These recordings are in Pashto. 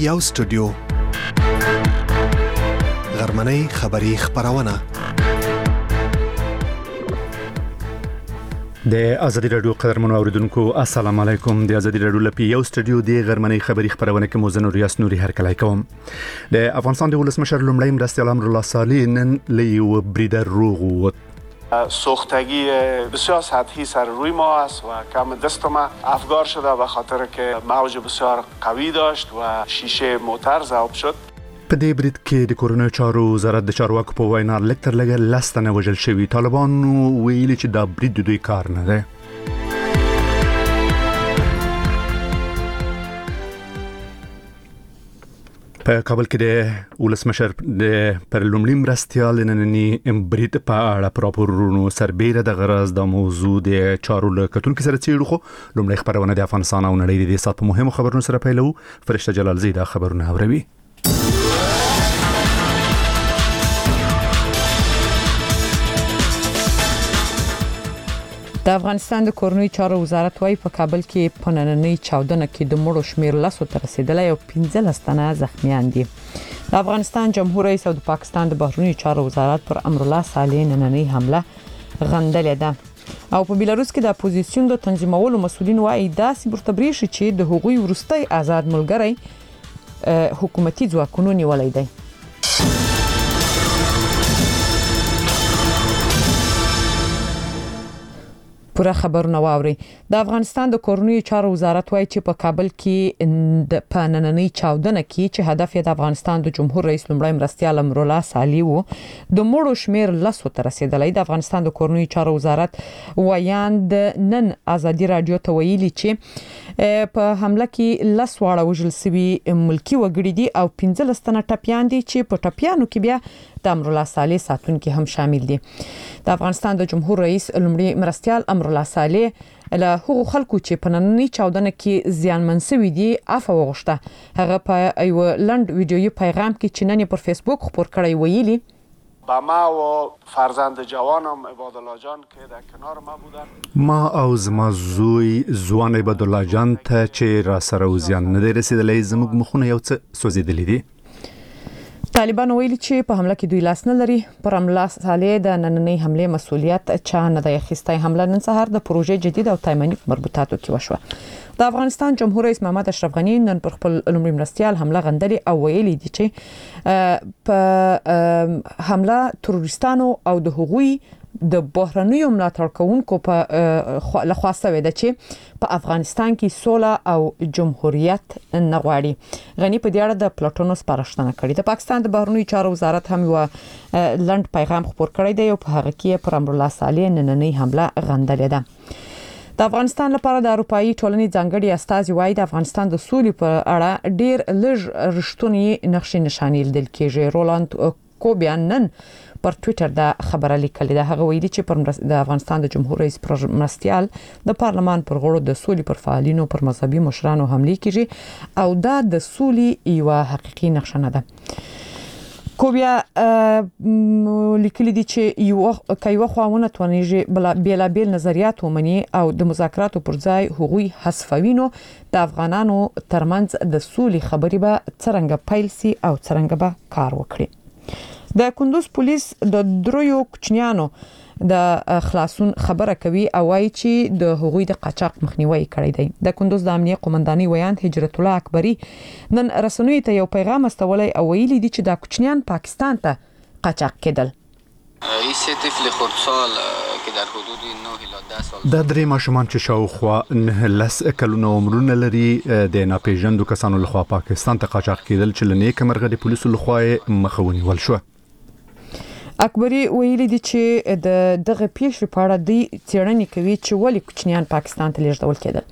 یو سټوډیو غرمنۍ خبری خبرونه د ازادي رادیو قدرمنو اوریدونکو السلام علیکم. د ازادي رادیو لپاره یو سټوډیو د غرمنۍ خبری خبرونه کې موزن ریاست نوري هرکلای کوم. د افغانستان د ولسمشر لومړی مرستیال امرالله صالح نن لیو بریدر روغ و سوختگی بسیار سطحی سر روی ما است و کم دست ما افگار شده به خاطر که موج بسیار قوی داشت و شیشه موتر ضرب شد. په دې برید کې د کورونو چارو وزارت د چارواکو په وینا لکتر لګر لستنه وجل شوی. طالبان ویلي چې دا برید د دوی کار نه دی. په کابل کې د ولسمشر د پر لومړي مرستیال نننی برید په اړه پراپورونو سربېره د غرض د موضوع د چارو لکتونکو سره چیرې خو لومړی خبرونه د افغانستان او نړۍ د سات په مهمو خبرونو سره پیلو. فرشته جلال زیدا خبرونه اوروي. د افغانستان د کورنۍ چارو وزارت وايي په کابل کې په نننۍ چاودنه کې د مړو شمیر 10 ته رسیدلی او 15 تنه زخمیان دي. د افغانستان جمهور رئیس او د پاکستان د بهرنیو چارو وزارت پر امرالله صالح نننۍ حمله غندلې ده. او په بیلاروس کې د اپوزیسیون د تنظیمولو مسؤلین وايي دا سیبرتبریش چې د هغوی ورستۍ آزاد ملګری حکومتي ځواکونو نیولای دی. پوره خبرونه واوري. د افغانستان د کورنۍ چارو وزارت وايي چې په کابل کې د پانننۍ چاودنه کې چې هدف یې د افغانستان د جمهور رئیس لومړی مرستیال امرالله صالح وو د مړو شمیر 10 ته رسیدلی. د افغانستان د کورنۍ چارو وزارت ویاند نن ازادي رادیو ته ویلي چې په حمله کې 10 واړه وژل شوي ملکی وګړي دي او 15 تنه ټپيان دي چې په ټپيانو کې بیا د امرالله صالح ساتونکو هم شامل دي. د افغانستان د جمهور رئیس لومړي مرستیال امرالله صالح له هغو خلکو چې په نننۍ چاودنه کې زیانمن شوي دي عفو وغوښته. هغه په یو لنډ ویډیویي پیغام کې چې نن پر فیسبوک خپور کړی ویلي با ما و فرزند جوانم عبادالله جان که در کنار ما بودن ما او زما زوی ځوان عبادالله جان ته چې را سره وزیان نه دی رسیدلی زموږ مخونه یو څه سوځېدلي دي. طالبان ویلي چې په حمله کې دوی لاس نه لري. پر امرالله صالح د نننۍ حمله مسؤلیت چا نه دی اخیستی. حمله نن سهار د پروژې جدید او تایمني مربوطاتو کې وشوه. د افغانستان جمهور رئیس محمد اشرف غنی نن پر خپل لومړي مرستیال حمله غندلې او ویلي دي چې په حمله تروریستانو او د حقوقي د بهرنیو ملاتړ کوونکو په لخوا سوي ده چې په افغانستان کې سوله او جمهوریت نه غواړي. غنی په دې اړه د پلاټونو سپارښتنه کړې. د پاکستان د بهرنیو چارو وزارت هم یو لنډ پیغام خپور کړی دی او په هغه کې پر امرالله صالح نننۍ حمله غندلې ده. د افغانستان لپاره د اروپאי ټولنې ځانګړي استازي وايي د افغانستان د سولې په اړه ډیر لږ رښتونی نقشې نشانې لیدل کېږي. رولاند کوبیان نن پر ټوئیټر دا خبره لیکلې ده. هغه ویلي چې پر د افغانستان د جمهور رئیس مرستیال د پارلمان پر غړو د سولې پر فعالینو پر مذهبي مشرانو حمله کیږي او دا د سولې یو حقيقي نقشه نه ده. کوبیا لیکلي دي چې یو خواونه تونیږي بلا بیل نظریات ومني او د مذاکراتو پر ځای حقوقي حسفوینو د افغانانو ترمنځ د سولې خبرې به څرنګه پیل سي او څرنګه به کار وکړي. د کندوز پولیس د دریو کوچنیانو د خلاصون خبره کوي او وايي چې د حقوقي د قاچاق مخنیوي کړی دی. د کندوز د امنیه قومنداني ویاند هجرت الله اکبری نن رسنوي ته یو پیغام استولای او ویلي دي چې د کوچنیان پاکستان ته قاچاق کېدل. این طفل خردسال که در حدود 9 الی 10 سال د درې ماشومان چې شاوخوا 9 کلونه عمرونه لري د ناپېژندو کسانو لخوا پاکستان ته قاچاق کېدل چې لنیک مرغه د پولیسو لخوا مخاوني ول شو. اکبری ویلي دي چې د دغه پیښې په اړه د څېړنې کوي چې ولې کوچنیان پاکستان ته لیږدول کېدل.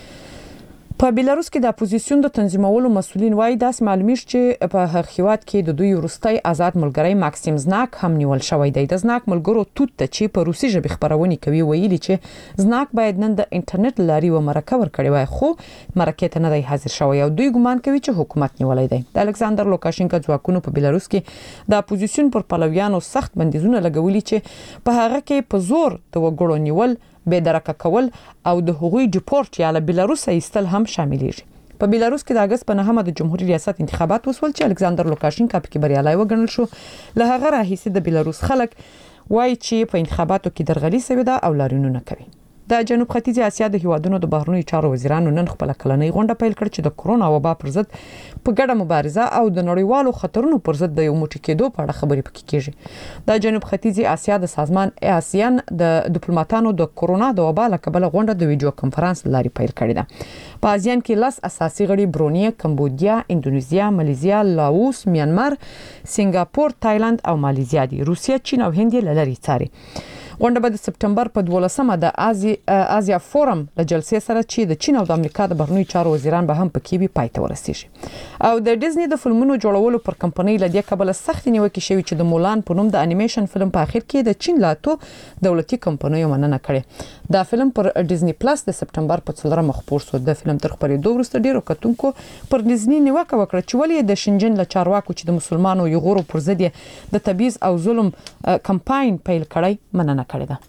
په بیلاروس کې د اپوزیسیون د تنظیمولو مسؤلین وايي داسې معلومیږي چې په هغه هیواد کې د دوی ورستۍ آزاد ملګری ماکسیم زناک هم نیول شوی دی. د زناک ملګرو توت ته چې په روسي ژبه خبرونه کوي ویلي چې زناک باید نن د انټرنیټ لاري و مرکه ورکړي وای خو مرکه ته نه دی حاضر شوی او دوی ګمان کوي چې حکومت نیولای دی. د الکساندر لوکاشینکا ځواکونو په بیلاروس کې د اپوزیسیون پر پلویانو سخت بندیزونه لګولي چې په هغه کې په زور د وګړو نیول به درکه کول او د حقوقي ډیپورت یا له بیلاروس ایستل هم شاملېږي. په بیلاروس کې د اگست په 9 د جمهوریت ریاست انتخابات وسول چې الکساندر لوکاشینکا پکې بریالي وګڼل شو. له هغه راهیسې د بیلاروس خلک وایي چې په انتخاباتو کې درغلي شوې ده او لاریونونه کوي. د جنوب ختیځ اسیا د هیوادونو د بهرنیو چارو وزیرانو نن خپل کلنۍ غونډه پیل کړه چې د کورونا وبا پر ضد په ګډه مبارزه او د نړیوالو خطرونو پر ضد د یو موټی کېدو په اړه خبرې پکې کیږي. د جنوب ختیځ اسیا د سازمان آسیان د ډیپلوماټانو د کورونا د وبا له کبله غونډه د ویډیو کانفرنس لاري پیل کړې ده. په آسیان کې لاس اساسي غړي برونیه، کمبودیا، اندونیزیا، مالیزیا، لاوس، میانمار، سنگاپور، تایلند او مالیزیا دي. روسیه، چین او هند یې لری څاري. غونډه به د سپټمبر په 12مه د آسیا فورم له جلسې سره چې د چین او د امریکا د بهرنیو چارو وزیران به هم پکې وي پای ته ورسیږي. او د ډیزنی د فلمونو جوړولو پر کمپنۍ لدی کبل سخت نیوکه شوی چې د مولان په نوم د انیمیشن فلم په اخر کې د چین لاتو دولتي کمپنیو مننه کړې. دا فلم پر ډیزنی پلس د سپټمبر په 4 خپور شو. د فلم تر خبرېدو وروسته ډیرو کتونکو پر ډیزنی نیوکه وکړه چې ولې د شنجن له چارواکو چې د مسلمانانو یغورو پر ضد د تبعیض او ظلم کمپاین پیل کړی مننه کړې ده.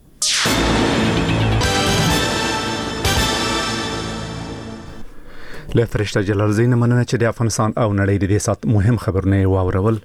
له فرشته جلال زین مننه چې د افغانستان او نړۍ د دې سات مهم خبرونه واورول.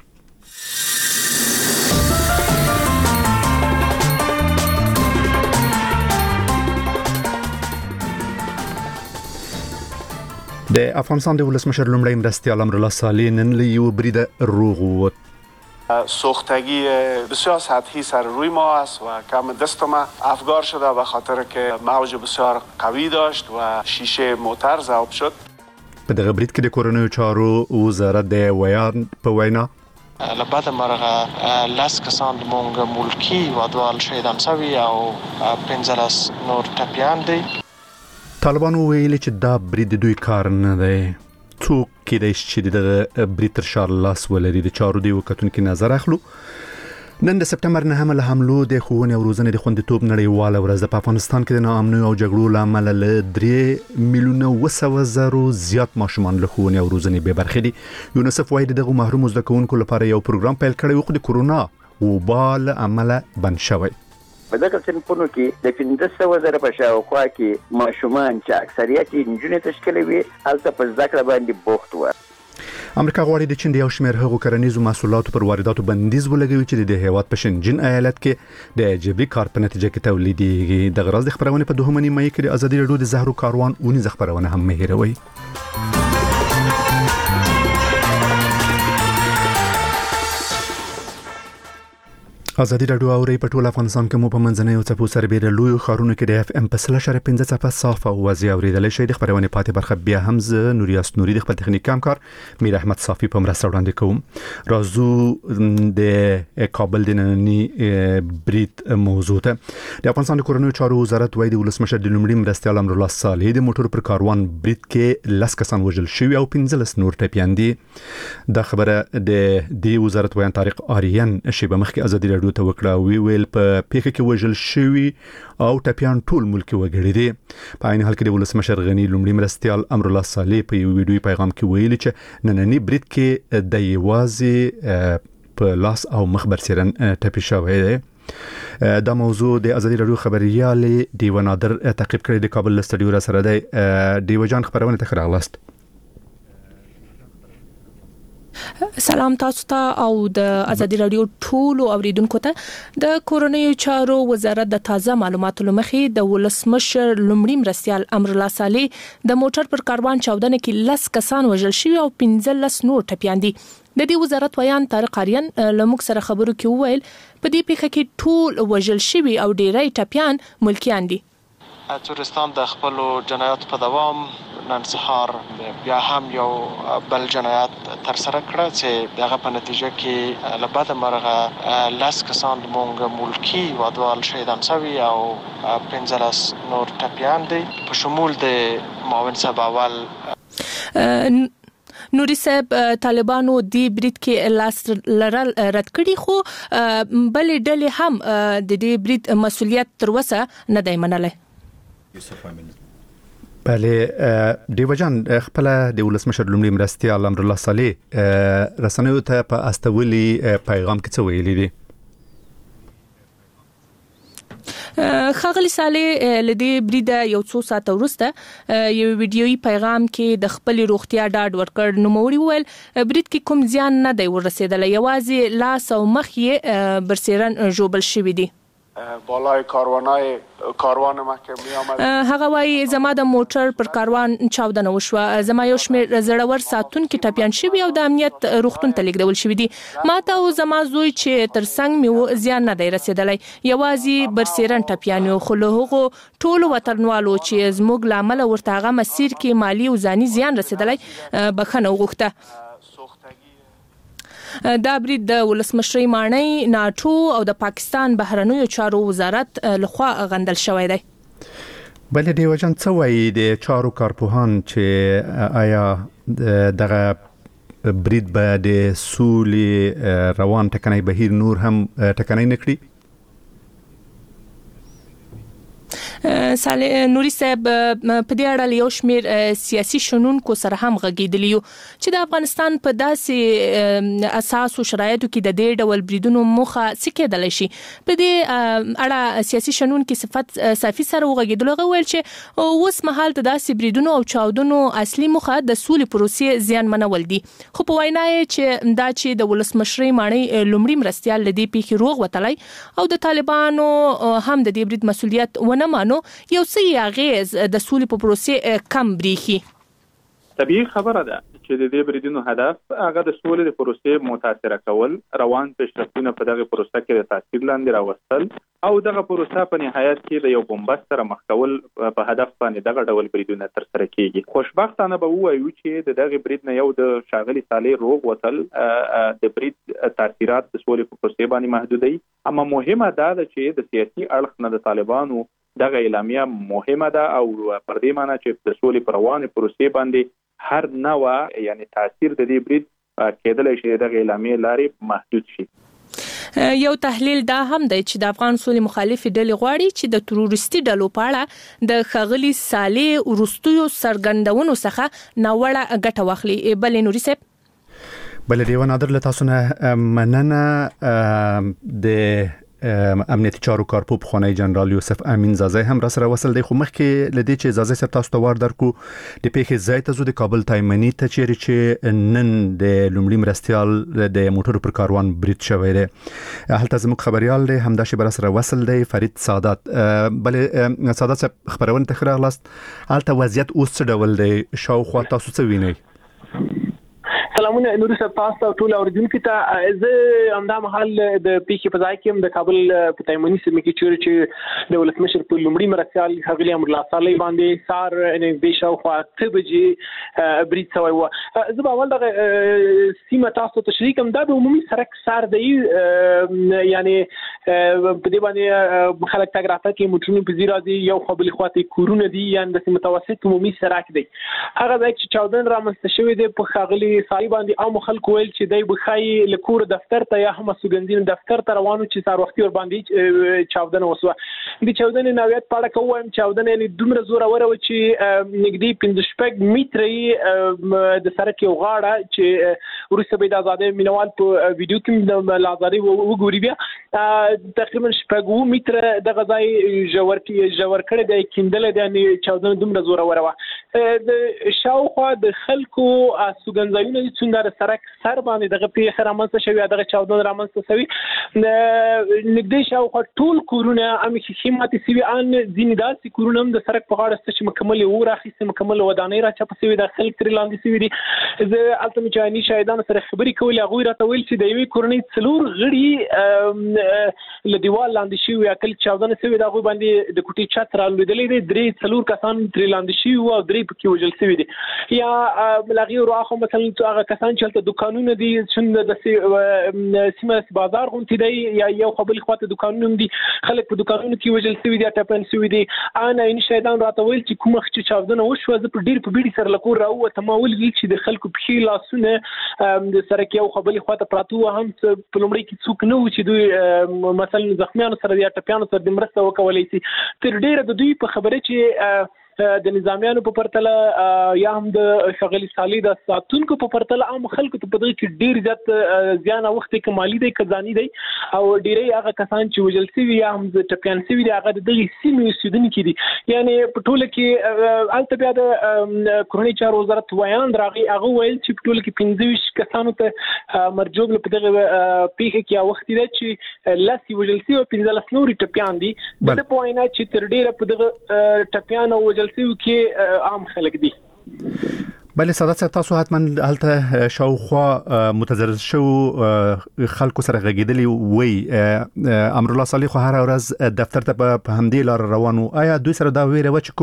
د افغانستان د ولسمشر لومړی مرستیال امرالله صالح نن له یو بریده روغ ووت. سوختگی بسیار سطحی سر روی ما است و کم دست ما افگار شده به خاطر که موج بسیار قوی داشت و شیشه موتر ضرب شد. په دغه برید کې د کورونو چارو وزارت د ویان په وینا لبعد مرغه لاس کسان مونږ ملکی ودوال شهیدان شوی او 15 نور ټپیان دي. طالبان ویلي چې دا برید دوی کار نه دی. څوک کېدای شي چې د برید تر شا لاس ولري. د چارو دی وکتونکو نظر اخلو. نن د سپټمبر 9 له حملو د ښوونې او روزنې د خوندیتوب نړیواله ورځ په افغانستان کې د ناامنیو او جګړو له امله له 3 میلیونه 200,000 زیات ماشومان له ښوونې او روزنې بې برخې دي. یونیسف وايي دغه محروم زده کوونکو لپاره یو پروګرام پیل کړی و خو د کورونا وبا له امله بند شوی. په دغه صنفونو کې د 15,000 په شاوخوا کې ماشومان چې اکثریت یې نجونې تشکیلوي هلته په زده کړه باندې بوخت وو. امریکا غواړي د چین د یو شمېر هغو کرنیزو محصولاتو پر وارداتو بندیز ولګوي چې د هیواد په شنجن ایالت کې د جبري کار په نتیجه کې تولیدېږي. د غراز د خبرونه په 2 نیمه کې د ازادي راډیو د زهرو کاروان اونیزه خبرونه هم مهیروي. ازادي راډیو اوري په ټول افغانستان کې مو په منځنۍ او څپو سربېره لوی خارونو کې د اف ام په 3.5 څپه صافه او واضح اوریدل شي. د خبرونه پاتې برخه بیا هم ز نوریاس نوري د خپل تخنیک کار میر احمد صافي په مرسته وړاندې کوم. رازو د کابل د نننی بریټ موضوع ته د افغانستان د کورونو چارو وزارت وایي د ولسمشر د لومړي مرستیال امرالله صالح د موټر پر کاروان بریټ کې لس کسان وژل شوي او 15 نور ټپیان دي. دا خبره د وزارت ویان طارق آریان شیبه مخکې ازادي ته وکړه. ویل په پیښه کې وژل شوی او ټپیان ټول ملکی وګړي دي. په عین حال کې د ولسمشر غنی لومړي مرستیال امرالله صالح په یو ویډیوي پیغام کې ویلي چې نننی بریټ کې د یوازې په لاس او مخ برسېرن ټپي شوی دی. دا موضوع د ازادي راډیو خبريال دیو نادر تعقیب کړی د کابل استډیو را سره دی. دیو جان خبرونه ته خراغلاست. سلام تاسو ته او د ازادي راډیو ټول اوریدونکو ته د کورونیو چارو وزارت د تازه معلوماتو لمخې د ولسمشر لومړي مرستیال امرالله صالح د موټر پر کاروان چاودنه کې 10 کسان وژل شوي او 15 نور ټپیان دي. د دې وزارت ویان طارق آریان لمک سره خبرو کې وویل په دې پیښه کې ټول وژل شوي او ډیری ټپیان ملکیان دي. تورستان د خپل جنایات په دوام نن سهار بیا هم یو بل جنایت تر سره کړ چې دغه په نتیجه کې لبعد مرغه لاس کسان مونږ ملکی ودوال شهیدان شوی او 15 نور ټپیان دي په شمول د معاون صاحب اول نوري صاحب طالبانو دی برید کې لاس لرل رد کړي خو بل ډلې هم د دې برید مسولیت تر وسه نه دی منلای. بله دیو جان خپل د ولسمشر لومړي مرستیال امرالله صالح رسنیو ته په استولي پیغام کې څه ویلي دي؟ خغلی صالح لدی بریده یو څو ساعت وروسته یو ویډیويي پیغام کې د خپل روغتیا ډاډ ورکړ نو موري ویل برید کې کوم زیان نه دی ورسېدل یوازې لاس او مخ یې برسیرن جوبل شوی دی بالای کاروان ما که می آمد هغه وایي زما د موټر پر کاروان چاودنه وشوه زما یو شمېر زړور ساتون کې ټپيان شوی او د امنیت روغتون ته لیږدول شوی دي ما ته او زما زوی چې ترڅنګ مې زیان نه دی رسیدلی یوازې برسیرن ټپيان یو خو له هغو ټولو وطنوالو چې زموږ لامل ورته هغه مسیر کې مالی او ځاني زیان رسیدلی بخښنه وغوښته دا برید د ولسمشرۍ ماڼۍ ناټو او د پاکستان بهرنیو چارو وزارت لخوا غندل شوی دی بل دی وجن څه وایي د چارو کارپوهان چې آیا دغه برید به د سولې روان ټکنۍ بهیر نور هم ټکنۍ نکړي نوري صاحب په دې اړه یو شمېر سیاسي شنونکو سره هم غږېدلی یو چې د افغانستان په داسې اساس او شرایطو کې د دې ډول بریدونو موخه څه کېدلی شي په دې اړه سیاسي شنونکو صفي سره وغږېدل هغه ویل چې اوس مهال د داسې بریدونو او چاودنو اصلي موخه د سولې پروسې زیانمنول دي خو په وینا یې چې دا چې د ولسمشرۍ ماڼۍ لومړی مرستیال لدی پیښې روغ وتلی او د طالبانو هم د دې برید مسؤلیت ونه مانو یو څه اغیز د سولې په پروسې کم بریخي طبیعي خبره ده چې د دې بریدونو هدف هغه د سولې د پروسې متاثر کول روان پیشرفتونه په دغه پروسه کې د تاثیر لاندې راوستل او دغه پروسه په نهایت کې د یو بمبست سره مخ کول په هدف باندې دغه ډول بریدونه تر سره کیږي خوشبختانه به وایو چې د دغه برید نه یو د شاغلي صالح روغ وتل د برید تاثیرات د سولې په پروسې باندې محدودي اما مهمه ده چې د سیاسي اړخ نه د طالبانو دغه اعلامیه مهمه ده او پر دې معنی چې د سولې پر روانه پروسې باندې هر نوع یعنی تاثیر د دې برید کېدلای شي دغه اعلامیه لارې محدود شي یو تحلیل دا هم دی چې د افغان سولې مخالف ډلې غواړي چې د تروریستي ډلو په اړه د خغلی صالح ورستیو سرګندونو څخه ناوړه ګټه واخلي بل نوري صاحب بل دیوان نادر له تاسو نه مننه د امنیتي چارو کارپو خانه جنرال یوسف امین زازی هم را سره وصل دی خو مخکې لدی چې زازی صاحب تاسو ته ور درکو د پیښې ځای ته زو د کابل تایمنی ته چې نن د لومړي مرستیال د موټر پر کاروان برید شوی دی هلته زموږ خبريال دی همدا شی بر سره وصل دی فرید سعادت بل سعادت صاحب خبرونه تخره غلاست هلته وضعیت اوس څه ډول دی شاوخوا تاسو څه وینئ سلامونه نوري صاحب تاسو ټول اوریدونکو ته زه همدا مهال د پیښې په ځای کې د کابل په تایمنی سیمه کې چې د ولسمشر په لومړي مرستیال خغلی امر الله صالح باندې سار نږدې شاوخوا 8 بجې برید شوی و زه به اول دغه سیمه تاسو ته شریک هم دا د عمومي سړک سار دی یعنی په دې باندې خلک تګ راتګ کې موټرونه په زیرا دي یو قابل خواته کورونه دي یعنی د متوسط عمومي سړک دی هغه ځای چې چاودن رامنځته شوی دی په خغلی باندې او خلک ویل چې دای بخای لکور دفتر ته یا هم سوګندین دفتر ته روانو چې سار وختي ور باندې چاودنه وسوه د چاودنې نویت پاړه کوم چاودنه یعنی دومره زوره وره چې نګدي 15 مترې د سرک یو غاړه چې ورسته به د آزادۍ مینوال په ویډیو کې د آزادۍ وګوري بیا تقریبا 15 متر د غځای جوړ کړي د کیندل د یعنی چاودنه دومره زوره وره د شاوخوا د خلکو سوګندایونه څومره سرک سر باندې دغه پیښه رامنځته شوی دغه چاودنه رامنځته شوی نږدې شاوخوا ټول کورونه امې خیماتي سوي ان ځینې داسې کورونه هم د سرک په غاړه چې مکمل و راخیسته مکمل ودانۍ را چپ سوي د خلک تر لاندې سوي دي زه الته مچاني شاهدانو سره خبرې کولې هغه راته ویل چې د یوې کورنۍ څلور غړي له دیوال لاندې شوی اکل چاودنه سوي دغه باندې د کوټي چت را لیدلې دي درې څلور کسان تر لاندې شوی او درې پکې وجل سوي دي یا بلغي راخه مثلا هغه کسان چې ته دکانونه دي چې د سیمه بازار غونټي دی یا یو قبل خواته دکانونه دي خلک په دکانونو کې وجل سوي دي ټاپن سوي دي انا ان شیطان راته ویل چې کومه چې چاودنه وشو زه په ډیر په بیړي سره لکور راو ته ما ول چې د خلکو په لاسونه د سره کې یو قبل خواته پراتو هم په لومړی کې څوک نه و چې دوی مثلا زخمیانو سره یا ټاپیانو سره د مرسته وکولای شي تر ډیره د دوی په خبره چې د نظامیانو په پرتله یا هم د شغلي سالي د ساتونکو په پرتله عام خلکو ته په دغه کې ډیر زیات زیان وخت کمالي دی کزاني دی او ډیری هغه کسان چې وجل سوي یا هم د ټپيان سوي دي هغه دغه سیمې اوسیدونکي دي یعنی په ټوله کې البته بیا د کورنۍ چارو وزارت ویان راغی هغه ویل چې په ټوله کې 15 کسانو ته مرجوب په دغه پیښه کې وخت دی چې لاس وجل سوي او 15 نوري ټپيان دي د پوینټ چې تر ډیره په دغه ټپيان او وجل سوي کې عام خلک دي بلې ساده څه تاسو حتما هلته شاوخوا متضرر شو خلکو سره غږیدلی وي امر الله صالح هر ورځ دفتر ته په همدې لار روانو آیا دوی سره دا ویره و چې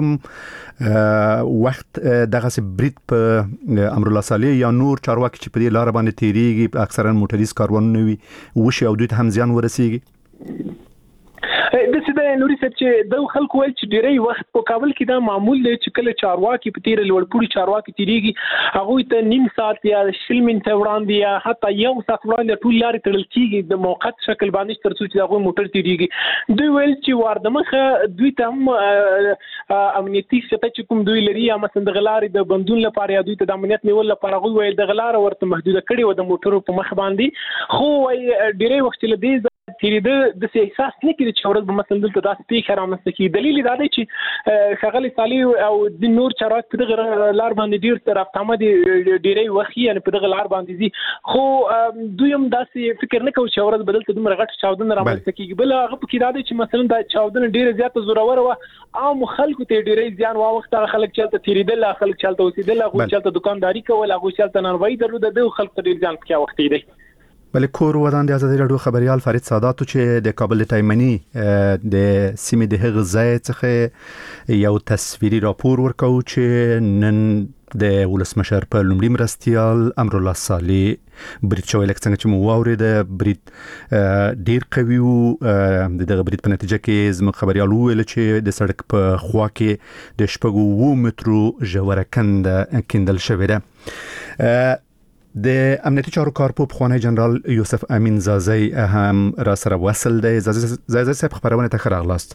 کوم وخت دغه برید په امر الله صالح یا نور چارواکي چې په دې لار باندې تیریږي اکثرا موټریز کاروانونه وي وشي او دوی ته هم زیان ورسیږي د سیده نوري صاحب چې د خلکو ویل چې ډیری وخت په کابل کې دا معمول دی چې کله چارواکي په تیر لوړپوړي چارواکي تیریږي هغه ته نیم ساعت یا شل منټه وړاندې یا حتی یو ساعت وړاندې ټول لارې تړل کیږي د موقت شکل باندې تر څو چې هغه موټر تیریږي دوی ویل چې واردمخه دوی ته هم امنیتي شته چې کوم دوی لري یا مثلا د غلارې د بندون لپاره یا دوی ته د امنیت نیول لپاره غوي ویل د غلار ورته محدوده کړي و د موټرو په مخ باندې خو ډیری وخت لدی تیریده د احساس نه کړي چې ورځ به مثلا دلته داسې پیښه رامنځته کیږي دلیل دا دی چې ښاغلي صالح او د نور چارواکي په دغه لار باندې ډیر طرف تامه دي ډیری وخت یعنی په دغه لار باندې دي خو دوی هم داسې فکر نه کوي چې ورځ به دلته دومره غټ چاودنه رامنځته کیږي بل هغه په کې دا دی چې مثلا دا چاودنه ډیره زیاته زورور و عام خلکو ته ډیری زیان واوخت خلک چلته تیریدل خلک چلته اوسېدل هغه چلته دکانداري کول هغه چلته نانوای درلوده د خلکو ته ډیر زیان پکې وخت دی بلې کور ودان د ازادي راډیو خبريال فرید ساداتو چې د کابل تایمنی د سیمې د هغه ځای څخه یو تصویري راپور ورکو چې نن د ولسمشر په لومړي مرستيال امر الله صالح برید شوی لکه څنګه چې مو واورید برید ډیر قوي وو دغه برید په نتیجه کې زموږ خبريال ویل چې د سړک په خوا کې د شپږو مترو ژوره کندل شوې ده د امنیتي چارو کارپو پخوانی جنرال یوسف امین زازی هم را سره وصل دی زازی صاحب خبرونه ته خراغلاست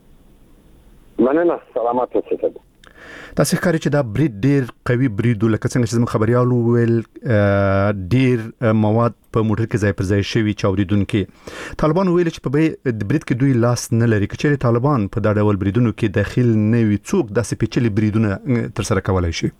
مننه سلامات اوسئ تاسو ښکاري چې دا برید ډیر قوي برید لکه څنګه چې زموږ خبريال ویل ډیر مواد په موټر کې ځای پر ځای شوی چاودیدونکو طالبان ویل چې په برید کې دوی لاس نه لري چې طالبان په دا ډول بریدونو کې داخل نه وي څوک داسې پیچلي بریدونه تر سره کولای شي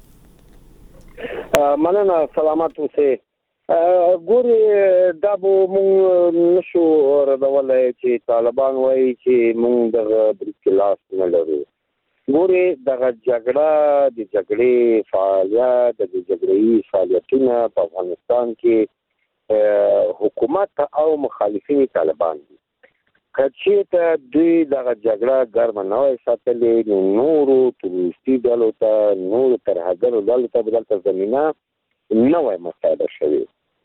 مننه سلامات اوسئ ګوري دا به مونږ نشو ردولای چې طالبان وایي چې مونږ د برید کې لاس نه لرو ګوري دغه جګړه د جګړې فعالیت د جګړې فعالیتونه په افغانستان کې حکومت او مخالفین طالبان دي کچې ته دوی دغه جګړه ګرمه نه وای ساتلې نورو تروریستي ډلو ته نورو ترهګرو ډلو ته بدلته زمینه نه وای مساعده شوی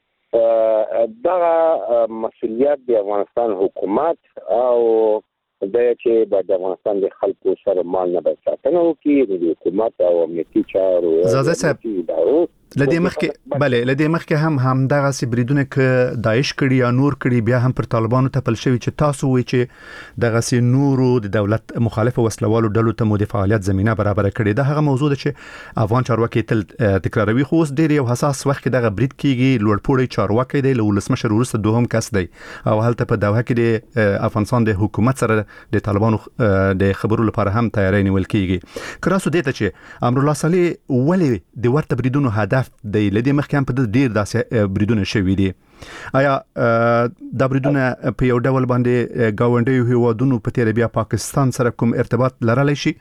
دغه مسؤلیت د افغانستان حکومت او د چې د افغانستان د خلکو سره مال نه بچاتنه وکړي د حکومت او امنیتي چارو زازه صاحب لدې مخکې هم دغه سبریدونه ک داعش کړي یا نور کړي بیا هم پر طالبانو ته پل شوی چې تاسو وی چې دغه سي نورو د دولت مخالف وسلوالو ډلو ته مو د فعالیت زمينه برابر کړي دا هغه موضوع ده چې افغان چارواکي تل تکراروي خو اوس ډیر یو حساس وخت کې دغه برید کیږي لوړپوړی چارواکي دی ولسمشر ورسته دوهم کس دی او هلته په دوحه کې د افغانستان د حکومت سره د طالبانو د خبرو لپاره هم تیاری نیول کیږي کراسو دته چې امر الله صالح ولی د ورته بریدونو هدف د لدې مخکې هم په ډیر داسې بریدونه شوي دي آیا دا بریدونه په یو ډول باندې گاونډي هیوادونو په تیر بیا پاکستان سره کوم ارتباط لرلی شي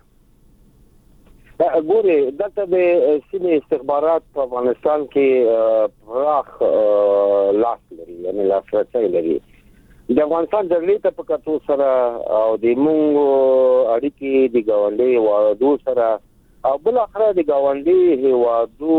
ګوري دلته د سیمې استخبارات په افغانستان کې پراخ لاس لري یعنی لاسرسی لري د افغانستان جګړې ته په کتو سره او د موږ اړیکې د گاونډي هیوادو سره او بل اخره د گاونډي هیوادو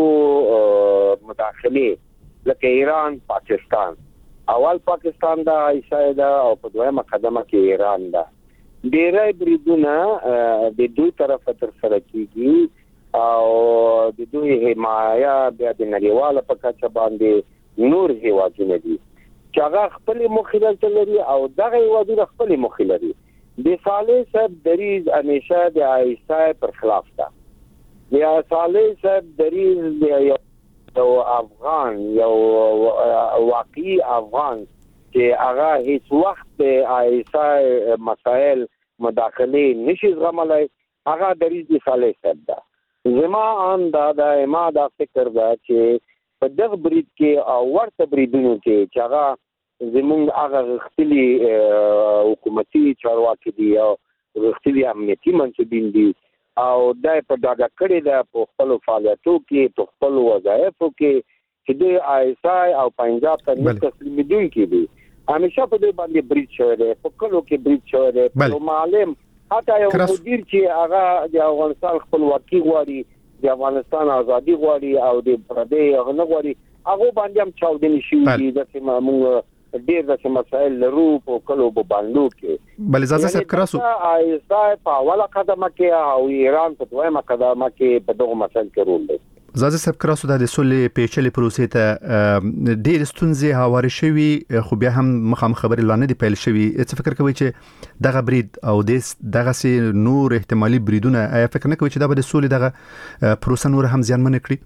مداخله لکه ایران پاکستان اول پاکستان دا ایشاده او په دویمه قدمه کې ایران دا ډیرای بریدونه د دوی طرفه تر سره کیږي او د دوی حمایه بیا د نړیواله په کچه باندې نور هیوادونه دي چې هغه خپل مخالفت لري او دغه هیوادونه خپل مخالفت لري د صالح صاحب دریز همیشه د عیسی پر خلاف ده. د صالح صاحب دریز یو افغان یو واقعي افغان چې هغه هیڅ وخت د عیسی مسائل مداخله نشي زغملای، هغه دریز د صالح صاحب ده. زما ان دا ما دا فکر ده چې په دغه برید کې او ورته بریدونو کې چې هغه زمونږ هغه غختلي حکومتي چارواکي دي او غختلي امنیتي منصبین دي او دای په ډاګه کړی ده په خپل فعالیتو کې، په خپل وظایفو کې چې د عیسی او پنجاب ته نه تسلیمیدونکي دي. همیشه په دې باندې برید شوی دی، په کلو کې برید شوی دی. په معلم حتی یو مدیر چې هغه د افغانستان خپلواکي غواړي، د افغانستان ازادي غواړي او د پردې هغه نه غواړي، هغه باندې هم چاودنې شوي دي. داسې موږ ډېر داسې مسایل لرو په کلو په باندو کې. بل اجازه صاحب کراسو عیسی په اوله قدمه کې او ایران په دویمه قدمه کې په دغه مسایل کې رول لري. زازه صاحب کراسو د سولې پیچلې پروسې ته ډېر ستونزې هوارې شوي، خو بیا هم مخامخ خبرې لا نه دي پیل شوي. څه فکر کوي چې دغه برید او دغه سي نور احتمالي بریدونه آیا فکر نه کوي چې دا به د سولې دغه پروسه نور هم زیانمن کړي؟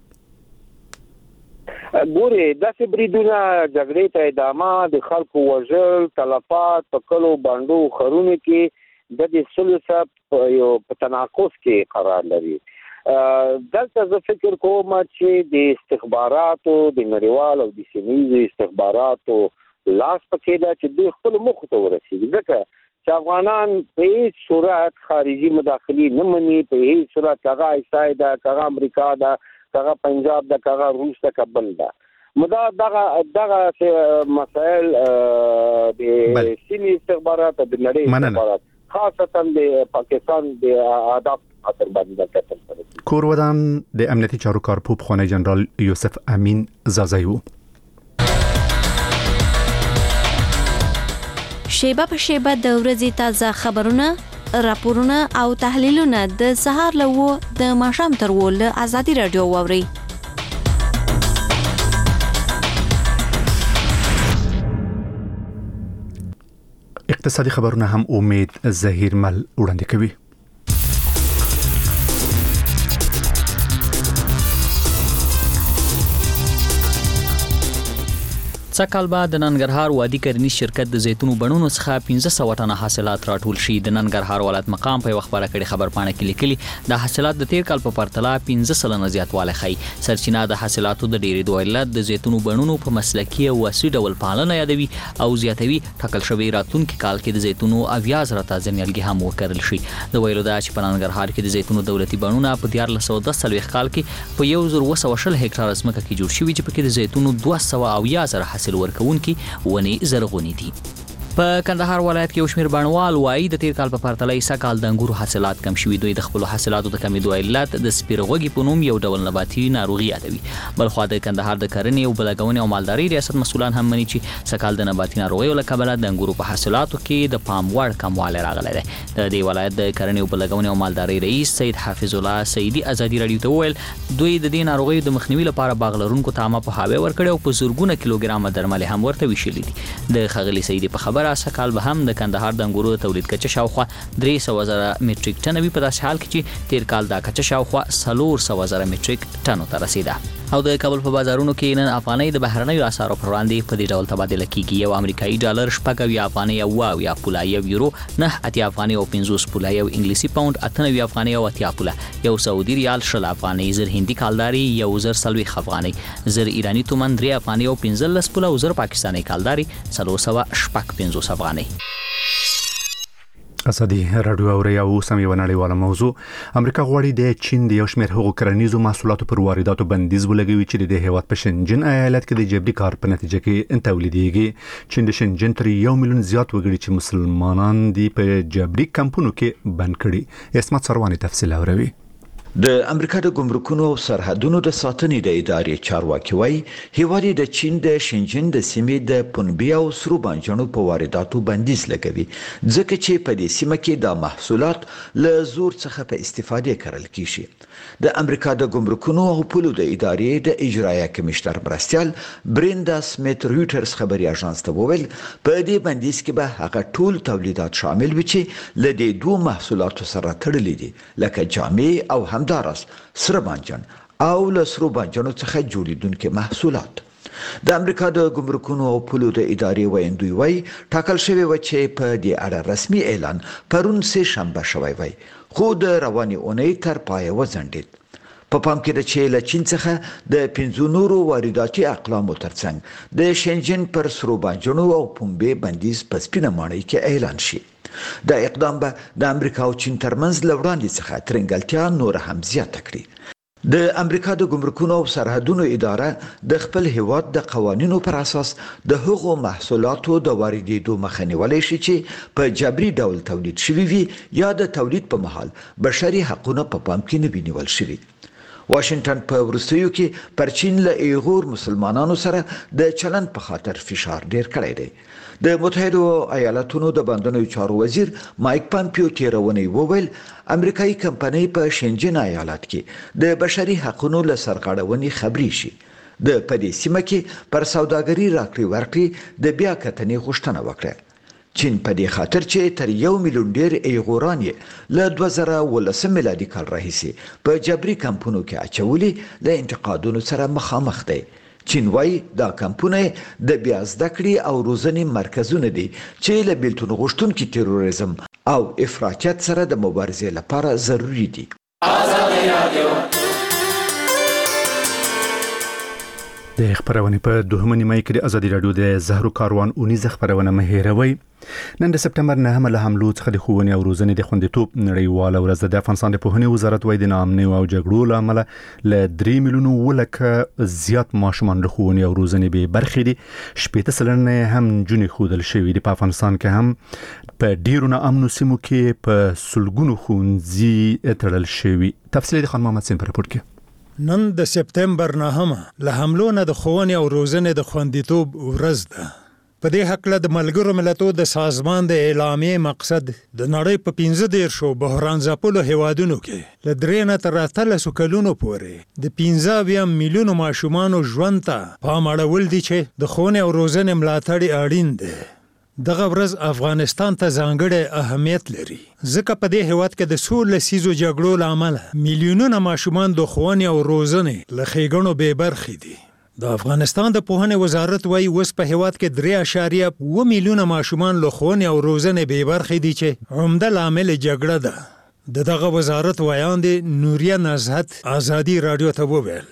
ګوري داسې بریدونه جګړې ته ادامه، د خلکو وژل، تلفات په کلو باندو خرونه کې د دې سولې سره یو په تناقض کې قرار لري. دلته زه فکر کوم چې د استخباراتو د نړیوال او د سیمه‌یزو استخباراتو لاس پکې ده چې د خپل مخ ته ورسیږي، ځکه چې افغانان په هیڅ صورت خارجي مداخلي نه مني، په هیڅ صورت هغه عیسی ده، هغه امریکا ده، هغه پنجاب ده، هغه روس ده، کابل ده. مدا دغه مسائل د سیمې استخبارات د نړۍ استخبارات خاصتا د پاکستان د اهداف خاطر باندې کتل کوي. کورودان د امنیتي چارو کارپوب خانه جنرال یوسف امین زازایو شیبه په شیبه د ورځې تازه خبرونه، راپورونه او تحلیلونه د سهار لوو د ماښام تر ول ازادي رادیو ووري. اقتصادي خبرونه هم امید ظهیر مل وړاندې کوي. سکهال بعد د ننګرهار وادي کرنیز شرکت د زیتونو بڼونو څخه 1500 ټنه حاصلات راټول شي. د ننګرهار ولایت مقام په خبره کړي خبر پاڼه کې لیکلي د حاصلات د تیر کال په پرتله 15 نه زیاتوالی ښيي. سرچینه د حاصلاتو د ډېرېدو علت د زیتونو بڼونو په مسلکي او عصري ډول پالنه یادوي او زیاتوي. ټاکل شوی راتلونکي کال کې د زیتونو 10,000 تازه نیالګي هم وکرل شي. د ویلو دا چې په ننګرهار کې د زیتونو دولتي بڼونه په 1410 کال کې په 1220 هکټار ځمکه کې جوړ شوي چې پکې د زیتونو 200,000 حاصل ورکوونکي ونی زرغونی دي. په کندهار ولایت کې یو شمېر بڼوال وایي د تیر کال په پرتله یې سږ کال د انګورو حاصلات کم شوي. دوی د خپلو حاصلاتو د کمېدو علت د سپیرغوږي په نوم یو ډول نباتي ناروغي یادوي. بلخوا د کندهار د کرنې او بلګونې او مالدارۍ ریاست مسؤلان هم مني چې سږ کال د نباتي ناروغیو له کبله د انګورو په حاصلاتو کې د پام وړ کموالی راغلی دی. د دې ولایت د کرنې او بلګونې او مالدارۍ رئیس سید حافظ الله سیدي ازادي رادیو ته وویل دوی د دې ناروغیو د مخنیوي لپاره باغ لرونکو ته عامه پوهاوی ورکړی او په زرګونه کیلوګرامه درمل هم ورته ویشلي دي. د ښاغلي سیدي په خبره سږ کال به هم د کندهار د انګورو د تولید کچه شاوخوا 300,000 میټریک ټن وي، په داسې حال کې چې تیر کال دا کچه شاوخوا 400,000 میټریک ټنو ته رسیده. او د کابل په بازارونو کې نن افغانۍ د بهرنیو اسعارو پر وړاندې په دې ډول تبادله کیږي. یو امریکایي ډالر 90 افغانۍ او 90 پوله، یو یورو 9 افغانۍ او 50 پوله، یو انګلیسي پاوند 98 افغانۍ او 80 پوله، یو سعودي ریال 60 افغانۍ، زر هندي کالداري 1040 افغانۍ، زر ایرانی تومن 3 افغانۍ او 15 پوله، او زر پاکستاني کالداري 450 افغانۍ. ازادي رادیو اوري او سم یو نړیواله موضوع. امریکا غواړي د چین د یو شمېر هغو کرنیزو محصولاتو پر وارداتو بندیز ولګوي چې د هیواد په شنجن ایالت کې د جبري کار په نتیجه کې تولیدېږي. چین د شنجن تر 1 میلیون زیات وګړي چې مسلمانان دي په جبري کمپونو کې بند کړي. اسمت سروانی تفصیل اوري. د امریکا د ګمرکونو او سرحدونو د ساتنې د ادارې چارواکي وایي هیواد د چین د شنجن د سیمې د پنبې او سرو بانجانو په وارداتو بندیز لګوي ځکه چې په دې سیمه کې د محصولات له زور څخه په استفاده کړل کیږي د امریکا د ګمرکونو او پولو د ادارې د اجرایه کمشنر مرستیال بریندا سمیت رویټرز خبري اژانس ته وویل په دې بندیز کې به هغه ټول تولیدات شامل وي چې له دې دوه محصولاتو سره تړلي دي لکه جامې او همدارس سره بانجان او له سرو بانجانو څخه جوړیدونکي محصولات د امریکا د ګمرکونو او پولو د ادارې ویندوی وای ټاکل شوی و چې په دې اړه رسمي اعلان پرون سه شنبه شوی وای خو د رواني اونۍ تر پای وځنډید په پام کې د چې له چین څخه د 15 نورو وارداتي اقلامو ترڅنګ د شنجن پر سرو بانجانو او پنبې بندیز په سپینه ماڼۍ کې اعلان شي دا اقدام به د امریکا او چین ترمنځ لوړاندې څخه ترنګلتیا نور هم زیاته کړي د امریکا د ګمرکونو او سرحدونو اداره د خپل هیواد د قوانینو پر اساس د هغو محصولاتو د واردېدو مخه نیولی شي چې په جبري ډول تولید شوي وي یا د تولید په مهال بشري حقونه په پام کې نه وي نیول شوي واشنگټن په وروستیو کې پر چین له ایغور مسلمانانو سره د چلن په خاطر فشار ډیر کړی دی د متحده ایالاتونو د بندونو چارو وزیر مایک پامپیو تیرونی وویل امریکایي کمپنۍ په شنجن ایالت کې د بشري حقوقو له سرغړونې خبري شي د پدې سیمه کې پر سوداګري راکړې ورکړې د بیا کتنې غوښتنه وکړه چین په دې خاطر چې تر 1 میلیون ډیر ایغوران له 2013 میلادي کال راهیسې په جبري کمپونو کې اچولي له انتقادونو سره مخامخ دی چین وای دا کمپونه د بیا زده کړې او روزنې مرکزونه دي چې له بیلتون غوښتونکي تروریزم او افراطیت سره د مبارزې لپاره ضروری دي د خبرونه په دوهمه نیمه کې د ازادي رادیو د زهرو کاروان اونیزه خبرونه مهیروي نن د سپټمبر 9 له حملو څخه د خوونې او روزنې د خوندیتوب نړیواله ورځ د افغانستان د پوهنې وزارت وایي د ناامنۍ او جګړو لامل له 3 میلیونو ولکه زیات ماشومان له خوونې او روزنې به برخې دي 80% هم جنې خودل شوی دی په افغانستان کې هم په ډیرو ناامنو سیمو کې په سلګونو ښوونځي تړل شوی تفصیل د خان محمد سین پر رپورت کې نن د سپټمبر 9 له حملو نه د ښوونې او روزنې د خوندیتوب ورځ ده په دې حق له د ملګرو ملتونو د سازمان د اعلامیې مقصد د نړۍ په 15 بحران ځپلو هیوادونو کې له 3 نه تر 13 کلونو پورې د 15 میلیونو ماشومانو ژوند ته پام اړول دي چې د ښوونې او روزنې ملاتړ اړین دی دغه ورځ افغانستان ته ځانګړی اهمیت لري ځکه په دې هیواد کې د څو لسیزو جګړو له امله میلیونونه ماشومان د ښوونې او روزنې له ښېګڼو بې برخې دي د افغانستان د پوهنې وزارت وایي اوس په هیواد کې 3.7 میلیونه ماشومان له ښوونې او روزنې بې برخې دي چې عمده لامل جګړه ده دغه وزارت وایاندې نوریه نزهت ازادي رادیو ته وویل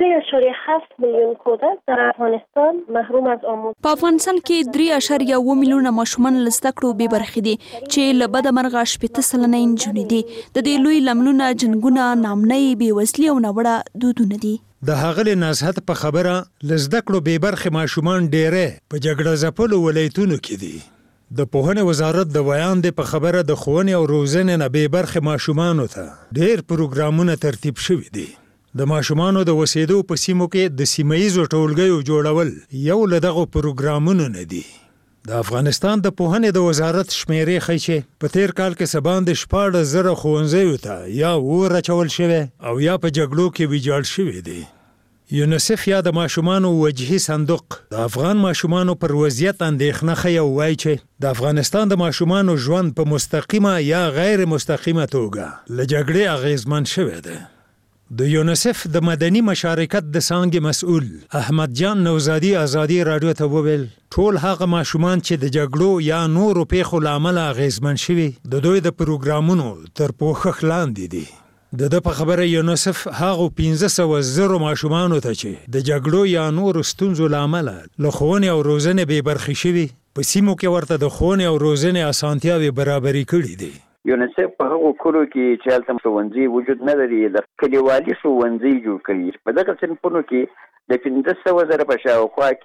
3.7 میلیون کودک در افغانستان محروم از آموزش په افغانستان کې 3.1 میلیونه ماشومان له زده کړو بې برخې دي چې له بده مرغه 80% نجونې دي د دې لوی لاملونه جنګونه ناامنۍ بېوزلي او ناوړه دودونه دي د هغه نزهت په خبره لزده کړو بې برخې ماشومان ډېره په جګړه ځپلو ولایتونو کې دي د پوهنې وزارت د ویان د په خبره د ښوونې او روزنې نه بې برخې ماشومانو ته ډېر پروګرامونه ترتیب شوي دي د ماشومانو د وسیدو په سیمو کې د سیمایي ټولګیو جوړول یو له دغه پروګرامونو نه دي د افغانستان د پوهنې د وزارت شمیرې ښیي چې په تیر کال کې سباند 14,000 ښوونځیو ته یا اور اچول شوی او یا په جګړو کې ویجاړ شوی دی یونیسف یا د ماشومانو وجهي صندوق د افغان ماشومانو پر وضعیت اندېښنه ښیي او وایي چې د افغانستان د ماشومانو ژوند په مستقیمه یا غیر مستقیمه توګه له جګړې اغیزمن شوی دی د یونیسف د مدني مشارکت د څانګې مسؤل احمد جان نوزادي ازادي رادیو ته وویل ټول هغه ماشومان چې د جګړو یا نورو پیښو له امله اغیزمن شوي د دوی د پروګرامونو تر پوښښ لاندې دي د په خبره یونیسف هغه 15,000 ماشومانو ته چې د جګړو یا نورو ستونزو له امله له ښوونې او روزنې بې برخې شوي په سیمو کې ورته د ښوونې او روزنې اسانتیاوې برابرې کړي دي یونیسف په هغو کورو کې چې هلته ښوونځي وجود نه لري د کلیوالي ښوونځي جوړ کړي په دغه صنفونو کې د 15,000 په شاوخوا کې